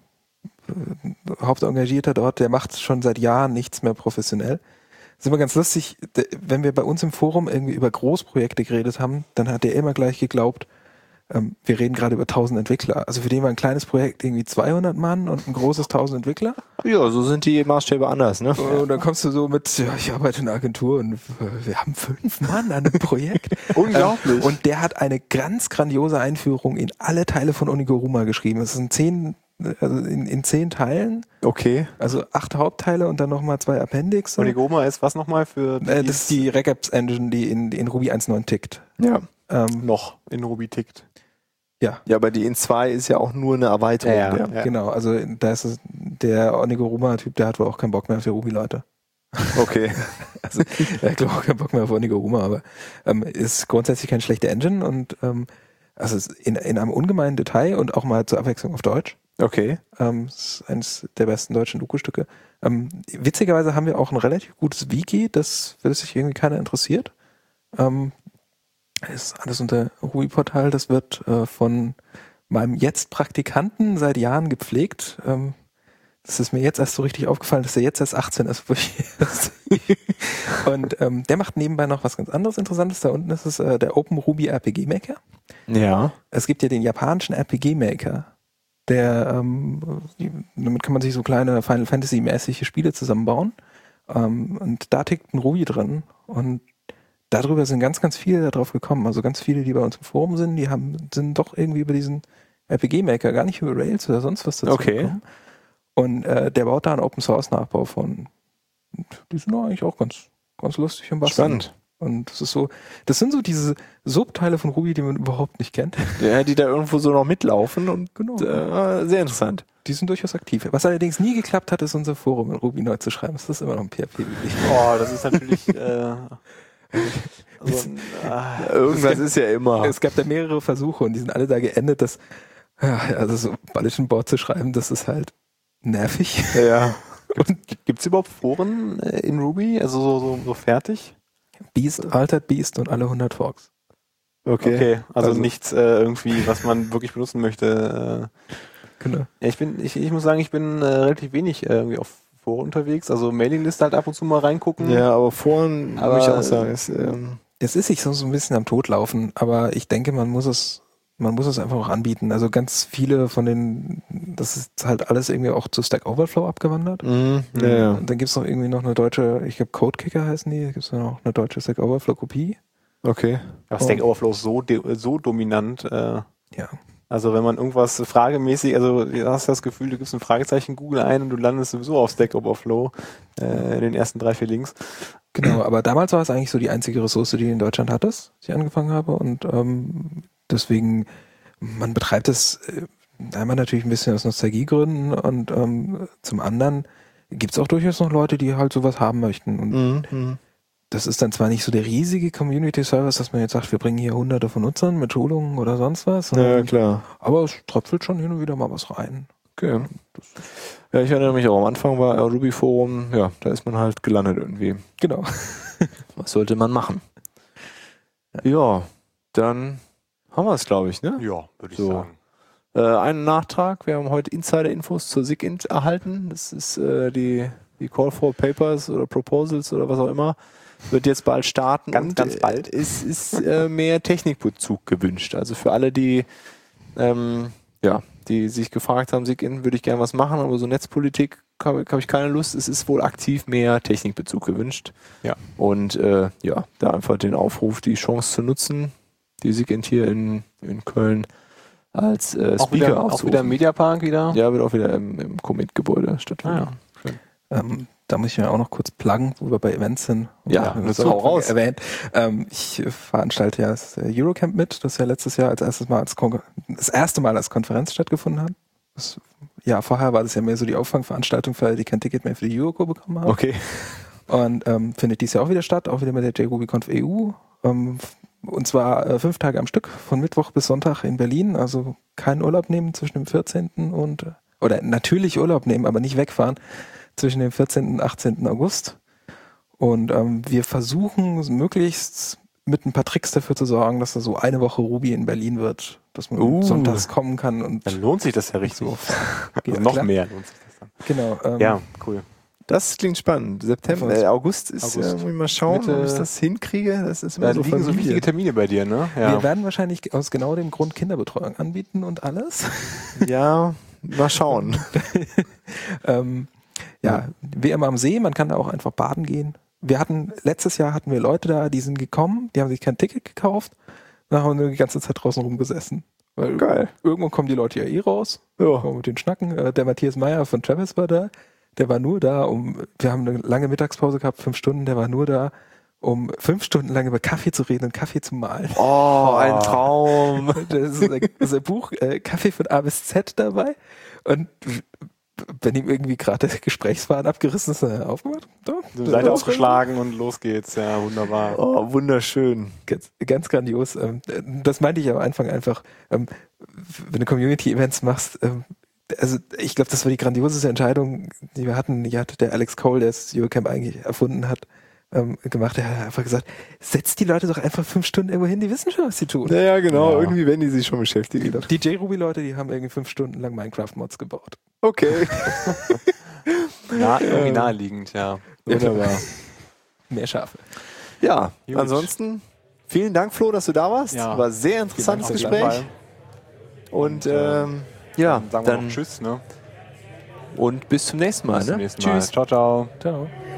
äh, Hauptengagierter dort, der macht schon seit Jahren nichts mehr professionell. Das ist immer ganz lustig, de- wenn wir bei uns im Forum irgendwie über Großprojekte geredet haben, dann hat der immer gleich geglaubt, ähm, wir reden gerade über tausend Entwickler. Also für den war ein kleines Projekt irgendwie zweihundert Mann und ein großes tausend Entwickler. Ja, so sind die Maßstäbe anders, ne? Und dann kommst du so mit, ja, ich arbeite in einer Agentur und äh, wir haben fünf Mann an einem Projekt. Unglaublich. Ähm, und der hat eine ganz grandiose Einführung in alle Teile von Onigoruma geschrieben. Es sind zehn, also in, in zehn Teilen, Okay. also acht Hauptteile und dann nochmal zwei Appendix. Onigoruma ist was nochmal für Äh, das ist die Regex-Engine, die in, die in Ruby eins Punkt neun tickt. Ja. Ähm, noch in Ruby tickt. ja, Ja, aber die in zwei ist ja auch nur eine Erweiterung. Ja, ja. der- genau. Also da ist es, der Onigoruma-Typ, der hat wohl auch keinen Bock mehr auf die Ruby-Leute. Okay. Also, er hat glaube auch keinen Bock mehr auf Onigoruma, aber ähm, ist grundsätzlich keine schlechte Engine und ähm, also es ist in, in einem ungemeinen Detail und auch mal zur Abwechslung auf Deutsch. Okay. Ähm, ist eines der besten deutschen Doku-Stücke. Ähm, witzigerweise haben wir auch ein relativ gutes Wiki, das für das sich irgendwie keiner interessiert. Ähm, ist alles unter Ruby-Portal, das wird äh, von meinem jetzt Praktikanten seit Jahren gepflegt. Ähm, das ist mir jetzt erst so richtig aufgefallen, dass er jetzt erst achtzehn ist. wo ich erst- Und ähm, der macht nebenbei noch was ganz anderes Interessantes. Da unten ist es äh, der Open Ruby R P G Maker. Ja. Es gibt ja den japanischen R P G Maker, der ähm, damit kann man sich so kleine Final Fantasy mäßige Spiele zusammenbauen. Ähm, und da tickt ein Ruby drin und darüber sind ganz, ganz viele da drauf gekommen. Also ganz viele, die bei uns im Forum sind, die haben sind doch irgendwie über diesen R P G Maker, gar nicht über Rails oder sonst was dazu Okay. gekommen. Und äh, der baut da einen Open Source Nachbau von. Und die sind doch eigentlich auch ganz, ganz lustig und basteln. Spannend. Und das ist so, das sind so diese Subteile von Ruby, die man überhaupt nicht kennt. Ja, die da irgendwo so noch mitlaufen und Genau. äh, sehr interessant. Die sind durchaus aktiv. Was allerdings nie geklappt hat, ist unser Forum in Ruby neu zu schreiben. Das ist immer noch ein P H P. Oh, das ist natürlich. äh, also, Irgendwas ist ja immer. Es gab da mehrere Versuche und die sind alle da geendet, dass, ja, also so Bulletin Board zu schreiben, das ist halt nervig. Ja. Gibt es überhaupt Foren äh, in Ruby? Also so, so, so fertig? Beast, Altered Beast und alle hundert Forks. Okay. Okay, also, Also- nichts äh, irgendwie, was man wirklich benutzen möchte. Äh. Genau. Ja, ich bin, ich, ich muss sagen, ich bin äh, relativ wenig äh, irgendwie auf Foren unterwegs. Also Mailingliste halt ab und zu mal reingucken. Ja, aber vorhin Aber- muss ich auch sagen, ist, ähm, Es ist sich so so ein bisschen am Totlaufen, aber ich denke, man muss es, man muss es einfach auch anbieten. Also ganz viele von den, das ist halt alles irgendwie auch zu Stack Overflow abgewandert. mh, ja, ja. Und dann gibt's noch irgendwie noch eine deutsche, ich glaube Codekicker heißen die, gibt's noch eine deutsche Stack Overflow Kopie. Okay. Aber Stack Overflow ist so, de- so dominant. Äh, Ja. also wenn man irgendwas fragemäßig, also du hast das Gefühl, du gibst ein Fragezeichen Google ein und du landest sowieso auf Stack Overflow äh, in den ersten drei, vier Links. Genau, aber damals war es eigentlich so die einzige Ressource, die in Deutschland hattest, als ich angefangen habe. Und ähm, deswegen, man betreibt es äh, einmal natürlich ein bisschen aus Nostalgiegründen und ähm, zum anderen gibt es auch durchaus noch Leute, die halt sowas haben möchten. Und Mhm, mhm. das ist dann zwar nicht so der riesige Community-Service, dass man jetzt sagt, wir bringen hier hunderte von Nutzern mit Schulungen oder sonst was, Ja, ähm, klar. aber es tröpfelt schon hin und wieder mal was rein. Okay. Ja, ich erinnere mich auch am Anfang war Ruby Forum, ja, da ist man halt gelandet irgendwie. Genau. Was sollte man machen? Ja, dann haben wir es, glaube ich, ne? Ja, würde ich So. sagen. Äh, einen Nachtrag, wir haben heute Insider-Infos zur SIGINT erhalten. Das ist äh, die, die Call for Papers oder Proposals oder was auch immer. Wird jetzt bald starten. Ganz, und, ganz bald. Äh, es ist äh, mehr Technikbezug gewünscht. Also für alle, die ähm, ja, die sich gefragt haben, SIGINT würde ich gerne was machen, aber so Netzpolitik habe hab ich keine Lust. Es ist wohl aktiv mehr Technikbezug gewünscht. Ja. Und äh, ja, da einfach den Aufruf, die Chance zu nutzen, die SIGINT hier in, in Köln als äh, Auch Speaker wieder, auch aufzurufen. wieder im Mediapark wieder? Ja, wird auch wieder im, im Commit-Gebäude stattfinden. Ah, ja. Ähm, da muss ich mir auch noch kurz pluggen, wo wir bei Events sind. Ja, das das ist hau auch raus. erwähnt. Ähm, ich äh, veranstalte ja das äh, Eurocamp mit, das ja letztes Jahr als erstes Mal als Kon das erste Mal als Konferenz stattgefunden hat. Das, ja, vorher war das ja mehr so die Auffangveranstaltung für alle, die kein Ticket mehr für die Euroco bekommen haben. Okay. Und ähm, findet dies Jahr auch wieder statt, auch wieder mit der JRubyConf E U. Ähm, und zwar äh, fünf Tage am Stück, von Mittwoch bis Sonntag in Berlin. Also keinen Urlaub nehmen zwischen dem vierzehnten und, äh, oder natürlich Urlaub nehmen, aber nicht wegfahren, zwischen dem vierzehnten und achtzehnten August. Und ähm, wir versuchen möglichst mit ein paar Tricks dafür zu sorgen, dass da so eine Woche Ruby in Berlin wird, dass man Uh. sonntags kommen kann und Dann lohnt sich das ja richtig. so. Also Ja, noch klar. mehr lohnt sich das dann. Genau. Ähm, Ja, cool. Das klingt spannend. September, äh, August ist, August. äh, muss ich mal schauen, Mitte- ob ich das hinkriege. Das ist immer Da so liegen so Familie. wichtige Termine bei dir, ne? Wir werden wahrscheinlich aus genau dem Grund Kinderbetreuung anbieten und alles. Ja, mal schauen. ähm, ja, wie immer am See, man kann da auch einfach baden gehen. Wir hatten, letztes Jahr hatten wir Leute da, die sind gekommen, die haben sich kein Ticket gekauft, dann haben wir die ganze Zeit draußen rumgesessen. Weil Geil. irgendwann kommen die Leute ja eh raus, Ja. kommen mit den Schnacken. Äh, Der Matthias Meyer von Travis war da, der war nur da, um, wir haben eine lange Mittagspause gehabt, fünf Stunden, der war nur da, um fünf Stunden lang über Kaffee zu reden und Kaffee zu malen. Oh, ein Traum. Das ist ein, das ist ein Buch, äh, Kaffee von A bis Z dabei. Und wenn ihm irgendwie gerade der Gesprächsfaden abgerissen ist, er aufgemacht. Da, So da- Seite ausgeschlagen und los geht's. Ja, wunderbar. Oh, wunderschön. Ganz, ganz grandios. Ähm, Das meinte ich am Anfang einfach, ähm, wenn du Community-Events machst, ähm, also ich glaube, das war die grandioseste Entscheidung, die wir hatten. Die hat der Alex Cole, der das Eurocamp eigentlich erfunden hat, ähm, gemacht. Er hat einfach gesagt, setzt die Leute doch einfach fünf Stunden irgendwo hin, die wissen schon, was sie tun. Ja, ja, genau. Ja. Irgendwie werden die sich schon beschäftigen. Die J-Ruby-Leute, die haben irgendwie fünf Stunden lang Minecraft-Mods gebaut. Okay. Na, irgendwie naheliegend, ja. Wunderbar. Mehr Schafe. Ja, Gut. ansonsten vielen Dank, Flo, dass du da warst. Ja. War ein sehr interessantes Auf jeden Gespräch. Fall. Und Und, äh, ähm, ja, Dann sagen wir dann noch Tschüss, ne? und bis zum nächsten Mal. Bis zum Ne? nächsten Mal. Tschüss. Ciao, ciao. Ciao.